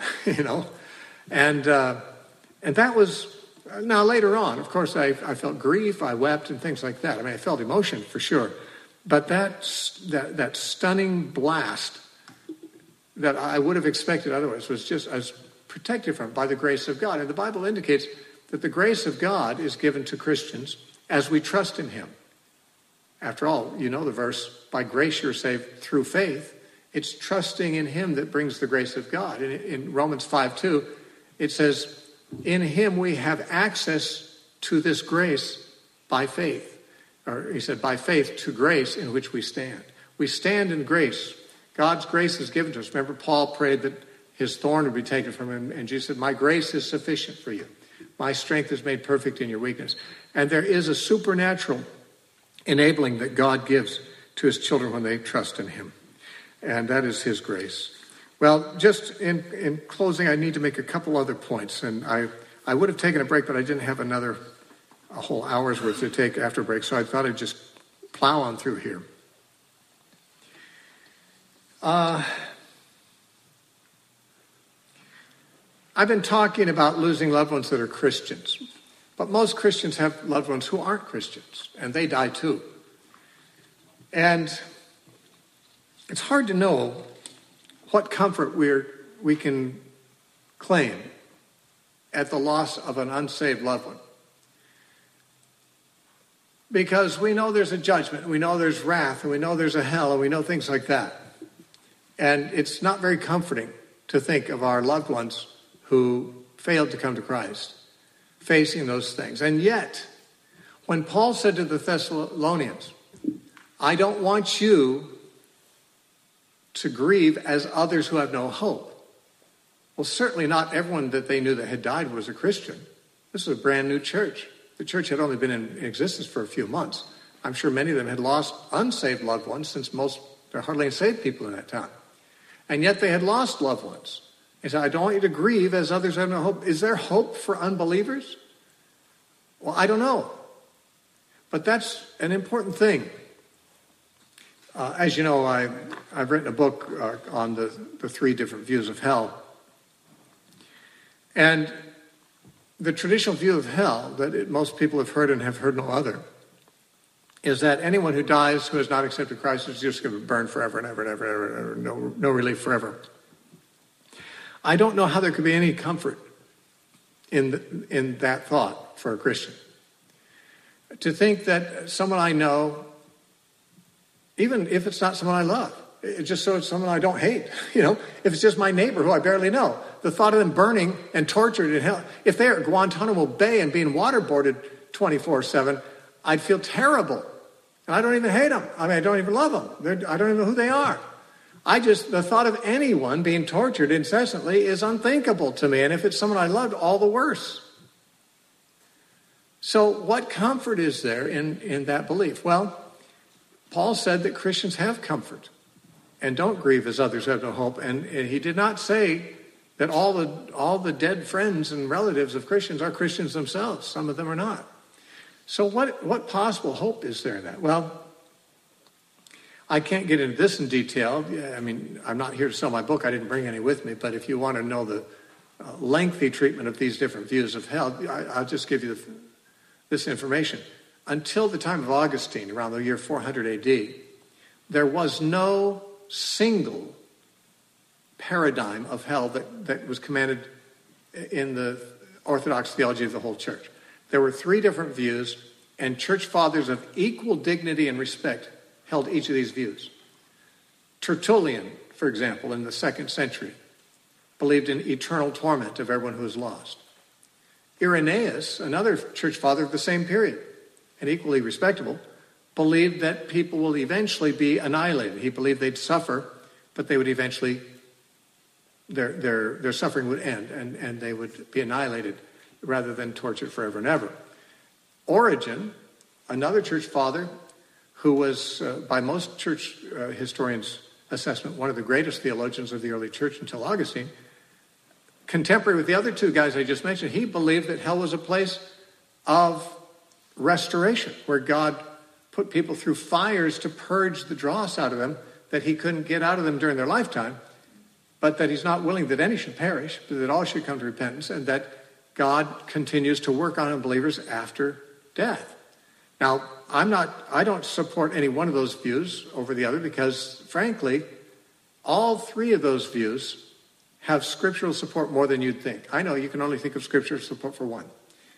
And that was, now later on, of course, I felt grief, I wept and things like that. I mean, I felt emotion for sure. But that stunning blast that I would have expected otherwise was just, I was protected from by the grace of God. And the Bible indicates that the grace of God is given to Christians as we trust in him. After all, you know the verse, by grace you're saved through faith. It's trusting in him that brings the grace of God. In Romans 5:2, it says, in him we have access to this grace by faith. Or he said, by faith to grace in which we stand. We stand in grace. God's grace is given to us. Remember, Paul prayed that his thorn would be taken from him. And Jesus said, my grace is sufficient for you. My strength is made perfect in your weakness. And there is a supernatural enabling that God gives to his children when they trust in him. And that is his grace. Well, just in closing, I need to make a couple other points. And I would have taken a break, but I didn't have a whole hour's worth to take after break, so I thought I'd just plow on through here. I've been talking about losing loved ones that are Christians, but most Christians have loved ones who aren't Christians, and they die too. And it's hard to know what comfort we can claim at the loss of an unsaved loved one. Because we know there's a judgment, we know there's wrath, and we know there's a hell, and we know things like that. And it's not very comforting to think of our loved ones who failed to come to Christ, facing those things. And yet, when Paul said to the Thessalonians, I don't want you to grieve as others who have no hope. Well, certainly not everyone that they knew that had died was a Christian. This was a brand new church. The church had only been in existence for a few months. I'm sure many of them had lost unsaved loved ones since there are hardly any saved people in that town. And yet they had lost loved ones. He said, I don't want you to grieve as others have no hope. Is there hope for unbelievers? Well, I don't know. But that's an important thing. As you know, I've written a book on the three different views of hell. And the traditional view of hell that most people have heard and have heard no other is that anyone who dies who has not accepted Christ is just going to burn forever and ever and ever and ever, no relief forever. I don't know how there could be any comfort in that thought for a Christian. To think that someone I know, even if it's not someone I love, just so it's someone I don't hate. If it's just my neighbor who I barely know, the thought of them burning and tortured in hell, if they're at Guantanamo Bay and being waterboarded 24/7, I'd feel terrible. And I don't even hate them. I don't even love them. I don't even know who they are. The thought of anyone being tortured incessantly is unthinkable to me. And if it's someone I loved, all the worse. So what comfort is there in that belief? Well, Paul said that Christians have comfort and don't grieve as others have no hope. And he did not say that all the dead friends and relatives of Christians are Christians themselves. Some of them are not. So what possible hope is there in that? Well, I can't get into this in detail. I'm not here to sell my book. I didn't bring any with me. But if you want to know the lengthy treatment of these different views of hell, I'll just give you this information. Until the time of Augustine, around the year 400 AD, there was no single paradigm of hell that was commanded in the Orthodox theology of the whole church. There were 3 different views, and church fathers of equal dignity and respect held each of these views. Tertullian, for example, in the 2nd century, believed in eternal torment of everyone who is lost. Irenaeus, another church father of the same period, and equally respectable, believed that people will eventually be annihilated. He believed they'd suffer, but they would eventually, their suffering would end, and they would be annihilated rather than tortured forever and ever. Origen, another church father who was, by most church historians' assessment, one of the greatest theologians of the early church until Augustine, contemporary with the other 2 guys I just mentioned, he believed that hell was a place of restoration, where God put people through fires to purge the dross out of them that he couldn't get out of them during their lifetime, but that he's not willing that any should perish, but that all should come to repentance, and that God continues to work on unbelievers after death. Now, I don't support any one of those views over the other because, frankly, all 3 of those views have scriptural support more than you'd think. I know you can only think of scriptural support for one.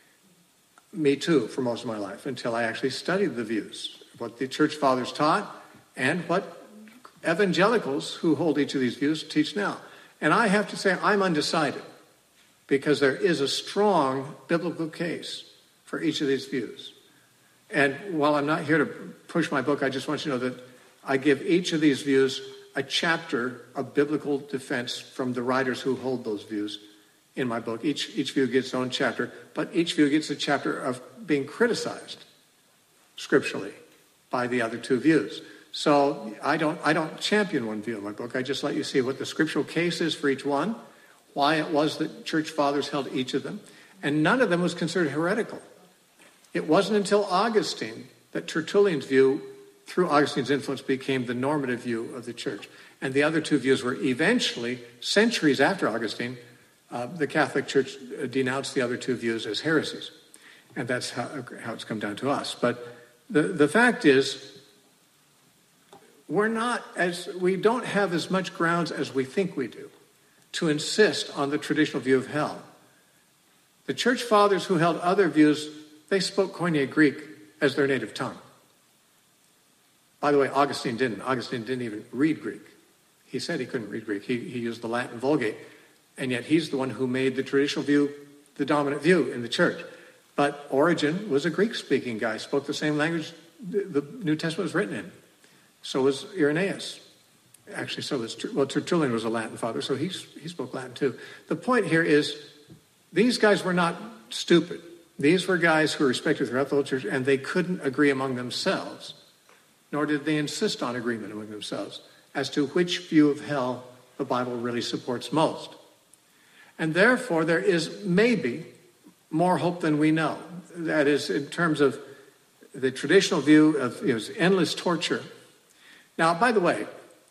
Me too, for most of my life, until I actually studied the views, what the church fathers taught and what evangelicals who hold each of these views teach now. And I have to say I'm undecided because there is a strong biblical case for each of these views. And while I'm not here to push my book, I just want you to know that I give each of these views a chapter of biblical defense from the writers who hold those views in my book. Each view gets its own chapter, but each view gets a chapter of being criticized scripturally by the other 2 views. So I don't champion one view in my book. I just let you see what the scriptural case is for each one, why it was that church fathers held each of them, and none of them was considered heretical. It wasn't until Augustine that Tertullian's view, through Augustine's influence, became the normative view of the church. And the other 2 views were eventually, centuries after Augustine, the Catholic Church denounced the other 2 views as heresies. And that's how it's come down to us. But the fact is, we don't have as much grounds as we think we do to insist on the traditional view of hell. The church fathers who held other views, they spoke Koine Greek as their native tongue. By the way, Augustine didn't. Augustine didn't even read Greek. He said he couldn't read Greek. He used the Latin Vulgate. And yet he's the one who made the traditional view the dominant view in the church. But Origen was a Greek-speaking guy, spoke the same language the New Testament was written in. So was Irenaeus. Actually, so was Tertullian was a Latin father, so he spoke Latin too. The point here is these guys were not stupid. These were guys who were respected throughout the whole church, and they couldn't agree among themselves, nor did they insist on agreement among themselves as to which view of hell the Bible really supports most. And therefore, there is maybe more hope than we know. That is, in terms of the traditional view of endless torture. Now, by the way,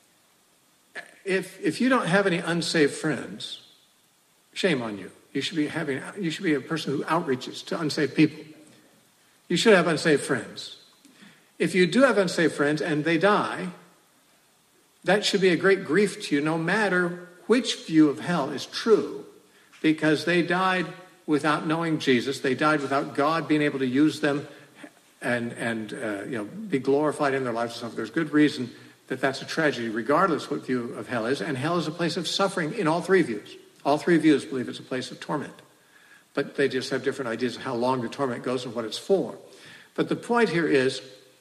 if you don't have any unsaved friends, shame on you. You should be a person who outreaches to unsaved people. You should have unsaved friends. If you do have unsaved friends and they die, that should be a great grief to you, no matter which view of hell is true, because they died without knowing Jesus. They died without God being able to use them and be glorified in their lives. So there's good reason that that's a tragedy, regardless what view of hell is. And hell is a place of suffering in all three views. All three views believe it's a place of torment. But they just have different ideas of how long the torment goes and what it's for. But the point here is,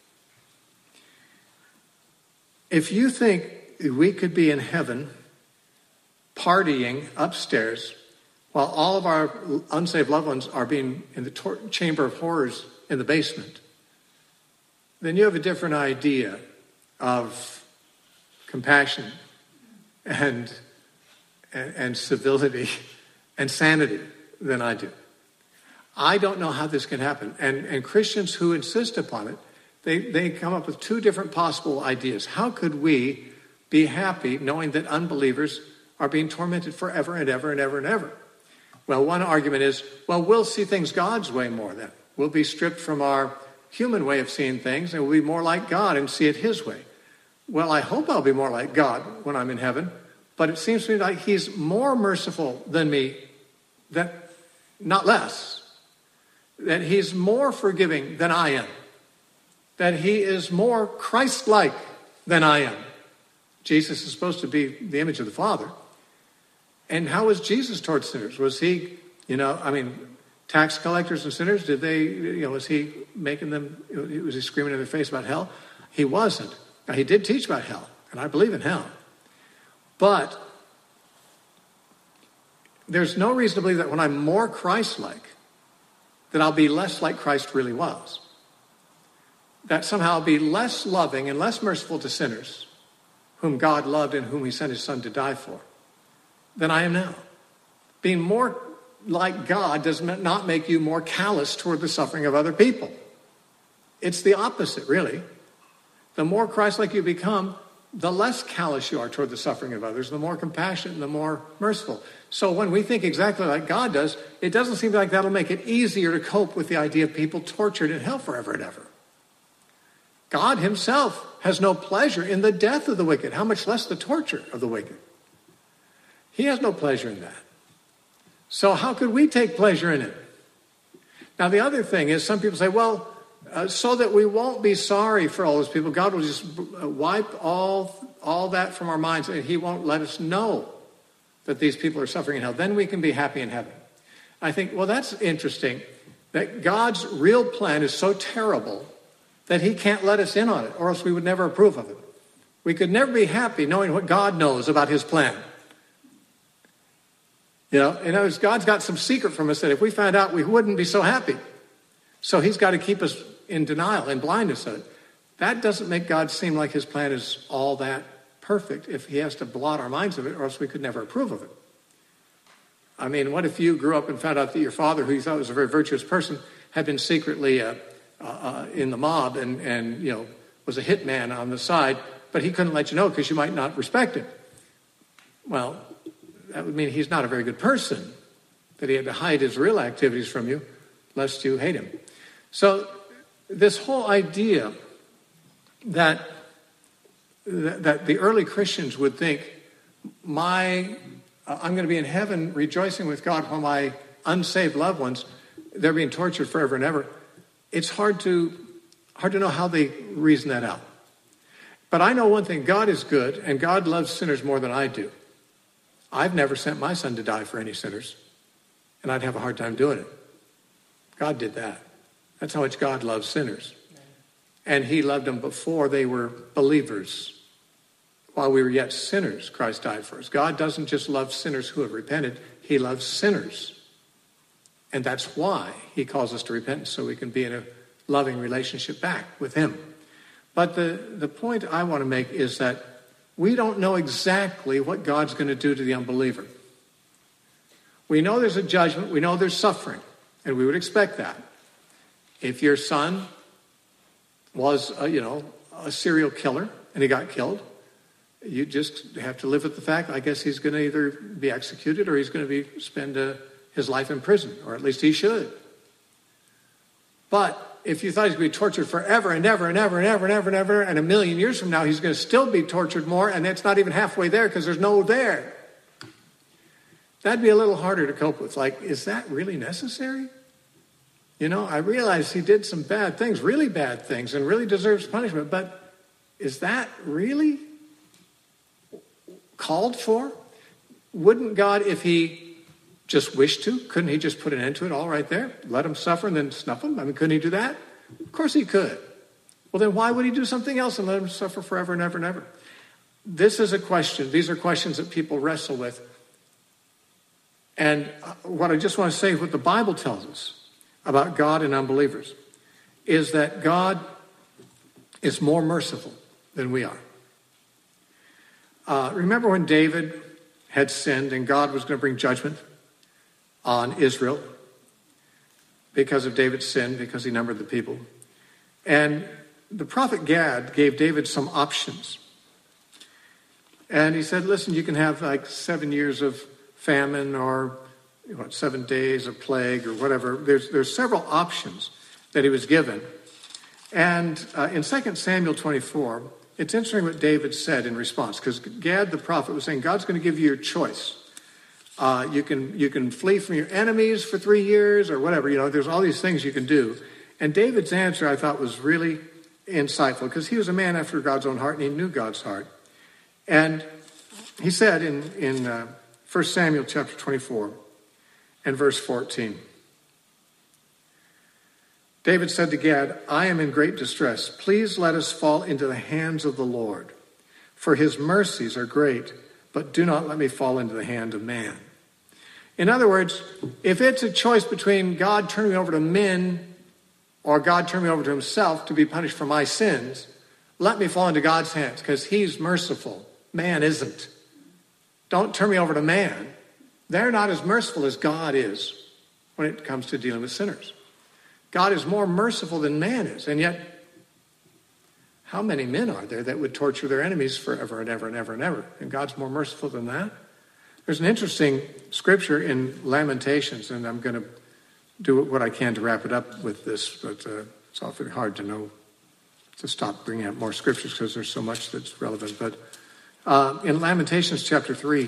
if you think we could be in heaven partying upstairs while all of our unsaved loved ones are being in the chamber of horrors in the basement, then you have a different idea of compassion and civility and sanity than I do. I don't know how this can happen. And Christians who insist upon it, they come up with two different possible ideas. How could we be happy knowing that unbelievers are being tormented forever and ever and ever and ever? Well, one argument is, well, we'll see things God's way more then. We'll be stripped from our human way of seeing things and we'll be more like God and see it his way. Well, I hope I'll be more like God when I'm in heaven, but it seems to me like he's more merciful than me, that not less, that he's more forgiving than I am, that he is more Christ-like than I am. Jesus is supposed to be the image of the Father. And how was Jesus towards sinners? Was he, tax collectors and sinners, was he making them, was he screaming in their face about hell? He wasn't. Now, he did teach about hell, and I believe in hell. But there's no reason to believe that when I'm more Christ-like, that I'll be less like Christ really was. That somehow I'll be less loving and less merciful to sinners whom God loved and whom he sent his son to die for than I am now. Being more like God does not make you more callous toward the suffering of other people. It's the opposite, really. The more Christ-like you become, the less callous you are toward the suffering of others, the more compassionate and the more merciful. So when we think exactly like God does, it doesn't seem like that'll make it easier to cope with the idea of people tortured in hell forever and ever. God himself has no pleasure in the death of the wicked, how much less the torture of the wicked. He has no pleasure in that. So how could we take pleasure in it? Now, the other thing is, some people say, well, so that we won't be sorry for all those people, God will just wipe all that from our minds, and he won't let us know that these people are suffering in hell. Then we can be happy in heaven. I think, well, that's interesting, that God's real plan is so terrible that he can't let us in on it, or else we would never approve of it. We could never be happy knowing what God knows about his plan. In other words, God's got some secret from us that if we found out, we wouldn't be so happy. So he's got to keep us in denial and blindness of it. That doesn't make God seem like his plan is all that perfect if he has to blot our minds of it, or else we could never approve of it. I mean, what if you grew up and found out that your father, who you thought was a very virtuous person, had been secretly in the mob and was a hitman on the side, but he couldn't let you know because you might not respect him? Well, that would mean he's not a very good person, that he had to hide his real activities from you, lest you hate him. So this whole idea that the early Christians would think, I'm going to be in heaven rejoicing with God while my unsaved loved ones, they're being tortured forever and ever. It's hard to know how they reason that out. But I know one thing, God is good, and God loves sinners more than I do. I've never sent my son to die for any sinners, and I'd have a hard time doing it. God did that. That's how much God loves sinners. And he loved them before they were believers. While we were yet sinners, Christ died for us. God doesn't just love sinners who have repented. He loves sinners. And that's why he calls us to repentance, so we can be in a loving relationship back with him. But the point I want to make is that we don't know exactly what God's going to do to the unbeliever. We know there's a judgment. We know there's suffering. And we would expect that. If your son was, a serial killer and he got killed, you just have to live with the fact, I guess he's going to either be executed or he's going to spend his life in prison, or at least he should. But if you thought he's going to be tortured forever and ever and ever and ever and ever and ever, and 1,000,000 years from now he's going to still be tortured more, and it's not even halfway there because there's no there. That'd be a little harder to cope with. Like, is that really necessary? I realize he did some bad things, really bad things, and really deserves punishment, but is that really called for? Wouldn't God, if he just wished to, couldn't he just put an end to it all right there? Let him suffer and then snuff him? I mean, couldn't he do that? Of course he could. Well, then why would he do something else and let him suffer forever and ever and ever? This is a question. These are questions that people wrestle with. And what I just want to say, what the Bible tells us about God and unbelievers, is that God is more merciful than we are. Remember when David had sinned and God was going to bring judgment on Israel because of David's sin, because he numbered the people. And the prophet Gad gave David some options. And he said, listen, you can have like 7 years of famine or 7 days of plague or whatever. There's several options that he was given. And in 2 Samuel 24, it's interesting what David said in response, because Gad the prophet was saying, God's going to give you your choice. You can flee from your enemies for 3 years or whatever. There's all these things you can do. And David's answer, I thought, was really insightful, because he was a man after God's own heart and he knew God's heart. And he said in 1 Samuel chapter 24 and verse 14, David said to Gad, I am in great distress. Please let us fall into the hands of the Lord, for his mercies are great, but do not let me fall into the hand of man. In other words, if it's a choice between God turning me over to men or God turning me over to himself to be punished for my sins, let me fall into God's hands, because he's merciful. Man isn't. Don't turn me over to man. They're not as merciful as God is when it comes to dealing with sinners. God is more merciful than man is. And yet, how many men are there that would torture their enemies forever and ever and ever and ever? And God's more merciful than that? There's an interesting scripture in Lamentations, and I'm going to do what I can to wrap it up with this, but it's awfully hard to stop bringing out more scriptures because there's so much that's relevant. But in Lamentations chapter 3,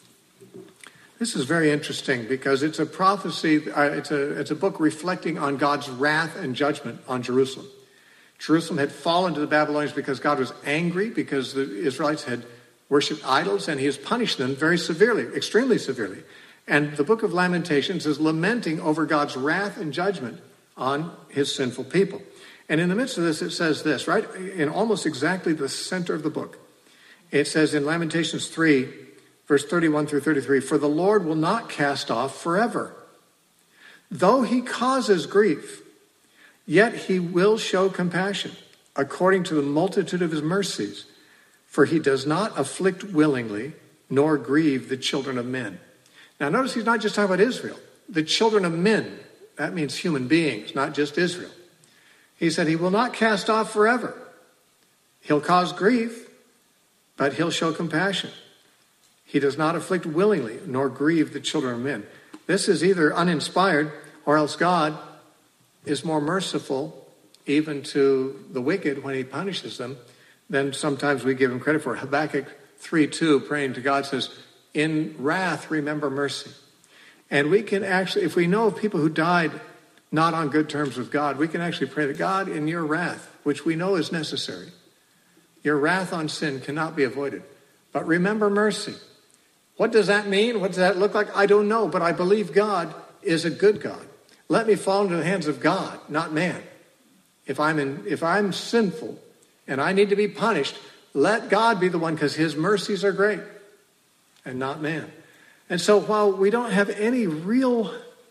this is very interesting because it's a prophecy, it's a book reflecting on God's wrath and judgment on Jerusalem. Jerusalem had fallen to the Babylonians because God was angry because the Israelites had worshipped idols, and he has punished them very severely, extremely severely. And the book of Lamentations is lamenting over God's wrath and judgment on his sinful people. And in the midst of this, it says this, right? In almost exactly the center of the book. It says in Lamentations 3, verse 31 through 33, for the Lord will not cast off forever. Though he causes grief, yet he will show compassion according to the multitude of his mercies. For he does not afflict willingly, nor grieve the children of men. Now notice he's not just talking about Israel. The children of men, that means human beings, not just Israel. He said he will not cast off forever. He'll cause grief, but he'll show compassion. He does not afflict willingly, nor grieve the children of men. This is either uninspired, or else God is more merciful even to the wicked when he punishes them than sometimes we give him credit for. Habakkuk 3:2, praying to God, says, in wrath, remember mercy. And we can actually, if we know of people who died not on good terms with God, we can actually pray to God, in your wrath, which we know is necessary. Your wrath on sin cannot be avoided. But remember mercy. What does that mean? What does that look like? I don't know, but I believe God is a good God. Let me fall into the hands of God, not man. If I'm sinful and I need to be punished, let God be the one, because his mercies are great and not man. And so while we don't have any real,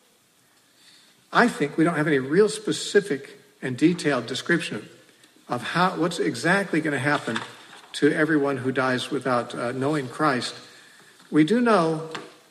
I think we don't have any real specific and detailed description of what's exactly going to happen to everyone who dies without knowing Christ, we do know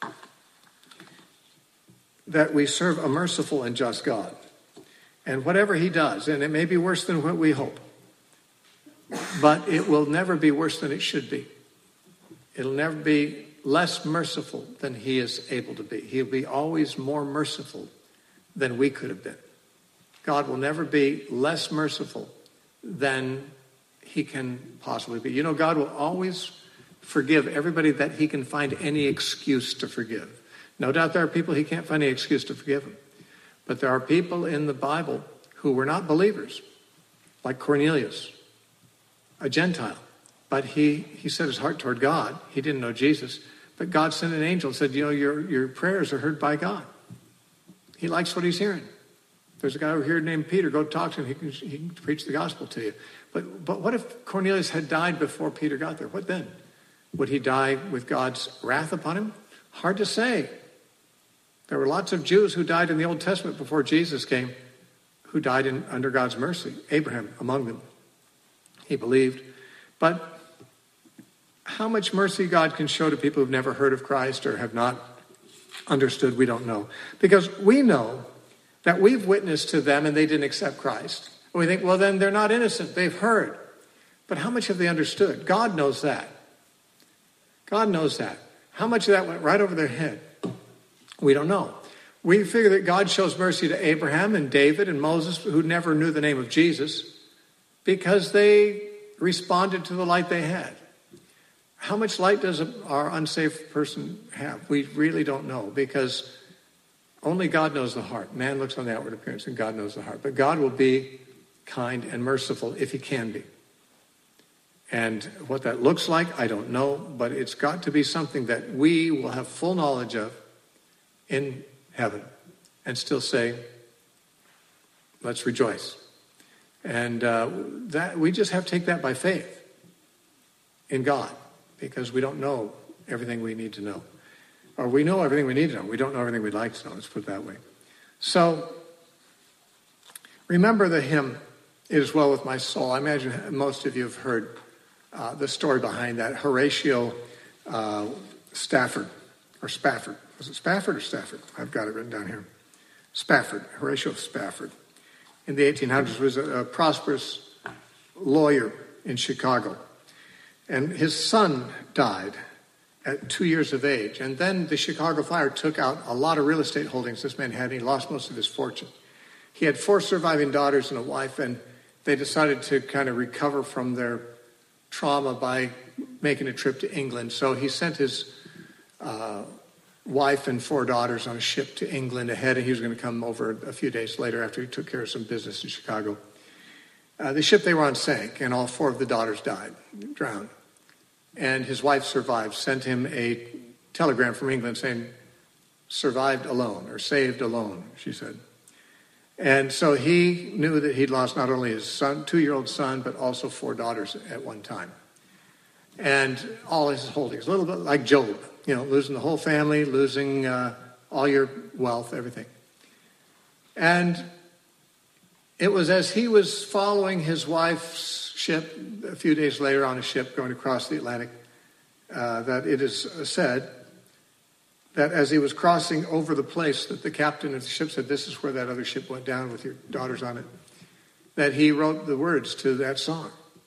that we serve a merciful and just God. And whatever he does, and it may be worse than what we hope, but it will never be worse than it should be. It'll never be less merciful than he is able to be. He'll be always more merciful than we could have been. God will never be less merciful than he can possibly be. God will always forgive everybody that he can find any excuse to forgive. No doubt there are people he can't find any excuse to forgive them. But there are people in the Bible who were not believers, like Cornelius. a Gentile. But he set his heart toward God. He didn't know Jesus. But God sent an angel and said, your prayers are heard by God. He likes what he's hearing. There's a guy over here named Peter. Go talk to him. He can preach the gospel to you. But what if Cornelius had died before Peter got there? What then? Would he die with God's wrath upon him? Hard to say. There were lots of Jews who died in the Old Testament before Jesus came, who died under God's mercy. Abraham among them. He believed. But how much mercy God can show to people who've never heard of Christ or have not understood, we don't know. Because we know that we've witnessed to them and they didn't accept Christ. And we think, well, then they're not innocent. They've heard. But how much have they understood? God knows that. God knows that. How much of that went right over their head? We don't know. We figure that God shows mercy to Abraham and David and Moses, who never knew the name of Jesus, because they responded to the light they had. How much light does our unsaved person have? We really don't know, because only God knows the heart. Man looks on the outward appearance, and God knows the heart. But God will be kind and merciful if he can be. And what that looks like, I don't know, but it's got to be something that we will have full knowledge of in heaven and still say, let's rejoice. And that we just have to take that by faith in God, because we don't know everything we need to know. Or we know everything we need to know. We don't know everything we'd like to know. Let's put it that way. So remember the hymn, "It Is Well With My Soul." I imagine most of you have heard the story behind that. Horatio Spafford. Was it Spafford or Stafford? I've got it written down here. Spafford, Horatio Spafford. In the 1800s was a prosperous lawyer in Chicago. And his son died at 2 years of age. And then the Chicago fire took out a lot of real estate holdings this man had, and he lost most of his fortune. He had 4 surviving daughters and a wife, and they decided to kind of recover from their trauma by making a trip to England. So he sent his wife and 4 daughters on a ship to England ahead, and he was going to come over a few days later after he took care of some business in Chicago. The ship they were on sank, and all 4 of the daughters drowned. And his wife survived, sent him a telegram from England saying, "Survived alone," or "saved alone," she said. And so he knew that he'd lost not only his son, 2-year-old son, but also 4 daughters at one time. And all his holdings, a little bit like Job, losing the whole family, losing all your wealth, everything. And it was as he was following his wife's ship a few days later on a ship going across the Atlantic, that it is said that as he was crossing over the place that the captain of the ship said, "This is where that other ship went down with your daughters on it," that he wrote the words to that song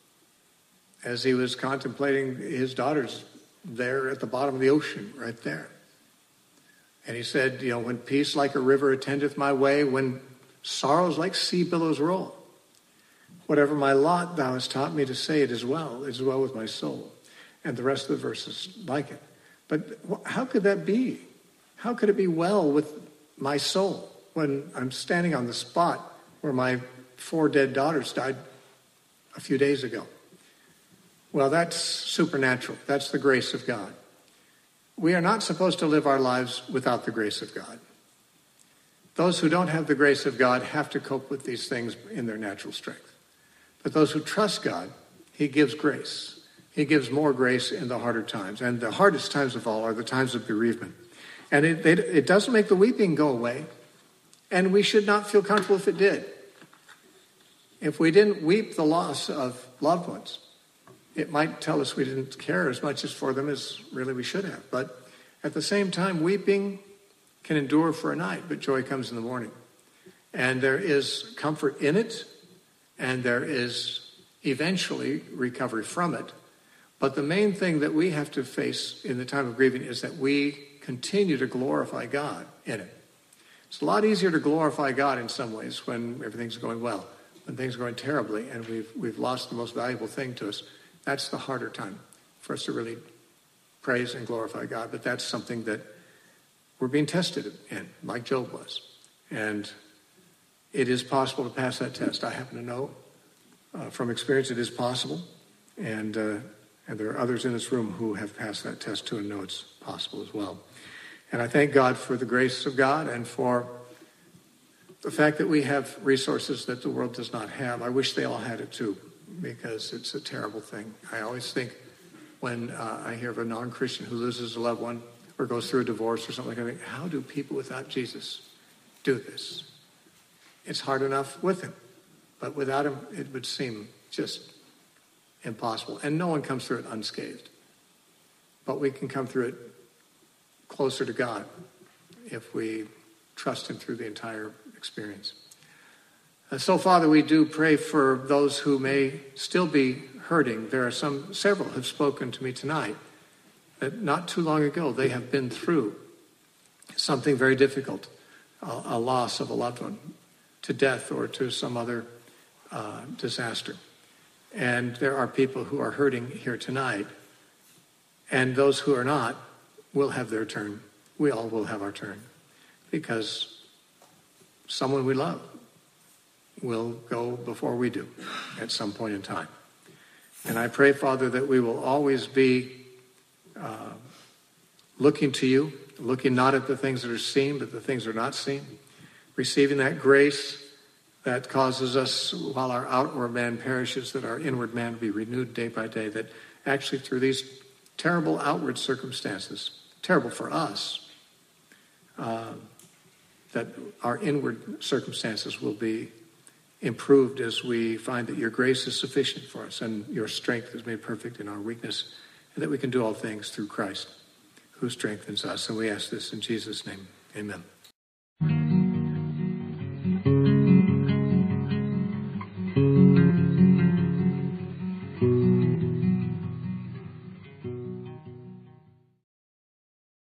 as he was contemplating his daughters there at the bottom of the ocean, right there. And he said, "When peace like a river attendeth my way, when sorrows like sea billows roll, whatever my lot thou hast taught me to say, it is well with my soul." And the rest of the verses like it. But how could that be? How could it be well with my soul when I'm standing on the spot where my 4 dead daughters died a few days ago? Well, that's supernatural. That's the grace of God. We are not supposed to live our lives without the grace of God. Those who don't have the grace of God have to cope with these things in their natural strength. But those who trust God, he gives grace. He gives more grace in the harder times. And the hardest times of all are the times of bereavement. And it doesn't make the weeping go away. And we should not feel comfortable if it did. If we didn't weep the loss of loved ones, it might tell us we didn't care as much for them as really we should have. But at the same time, weeping can endure for a night, but joy comes in the morning. And there is comfort in it, and there is eventually recovery from it. But the main thing that we have to face in the time of grieving is that we continue to glorify God in it. It's a lot easier to glorify God in some ways when everything's going well. When things are going terribly and we've lost the most valuable thing to us, that's the harder time for us to really praise and glorify God. But that's something that we're being tested in, like Job was. And it is possible to pass that test. I happen to know from experience it is possible. And there are others in this room who have passed that test too and know it's possible as well. And I thank God for the grace of God and for the fact that we have resources that the world does not have. I wish they all had it too, because it's a terrible thing. I always think when I hear of a non-Christian who loses a loved one or goes through a divorce or something like that, I think, how do people without Jesus do this? It's hard enough with him, but without him, it would seem just impossible. And no one comes through it unscathed. But we can come through it closer to God if we trust him through the entire experience. So, Father, we do pray for those who may still be hurting. There are several have spoken to me tonight that not too long ago they have been through something very difficult, a loss of a loved one, to death or to some other disaster. And there are people who are hurting here tonight, and those who are not will have their turn. We all will have our turn, because someone we love will go before we do at some point in time. And I pray, Father, that we will always be looking to you, looking not at the things that are seen, but the things that are not seen, receiving that grace that causes us, while our outward man perishes, that our inward man be renewed day by day, that actually through these terrible outward circumstances, terrible for us, that our inward circumstances will be improved as we find that your grace is sufficient for us and your strength is made perfect in our weakness, and that we can do all things through Christ who strengthens us. And we ask this in Jesus' name. Amen.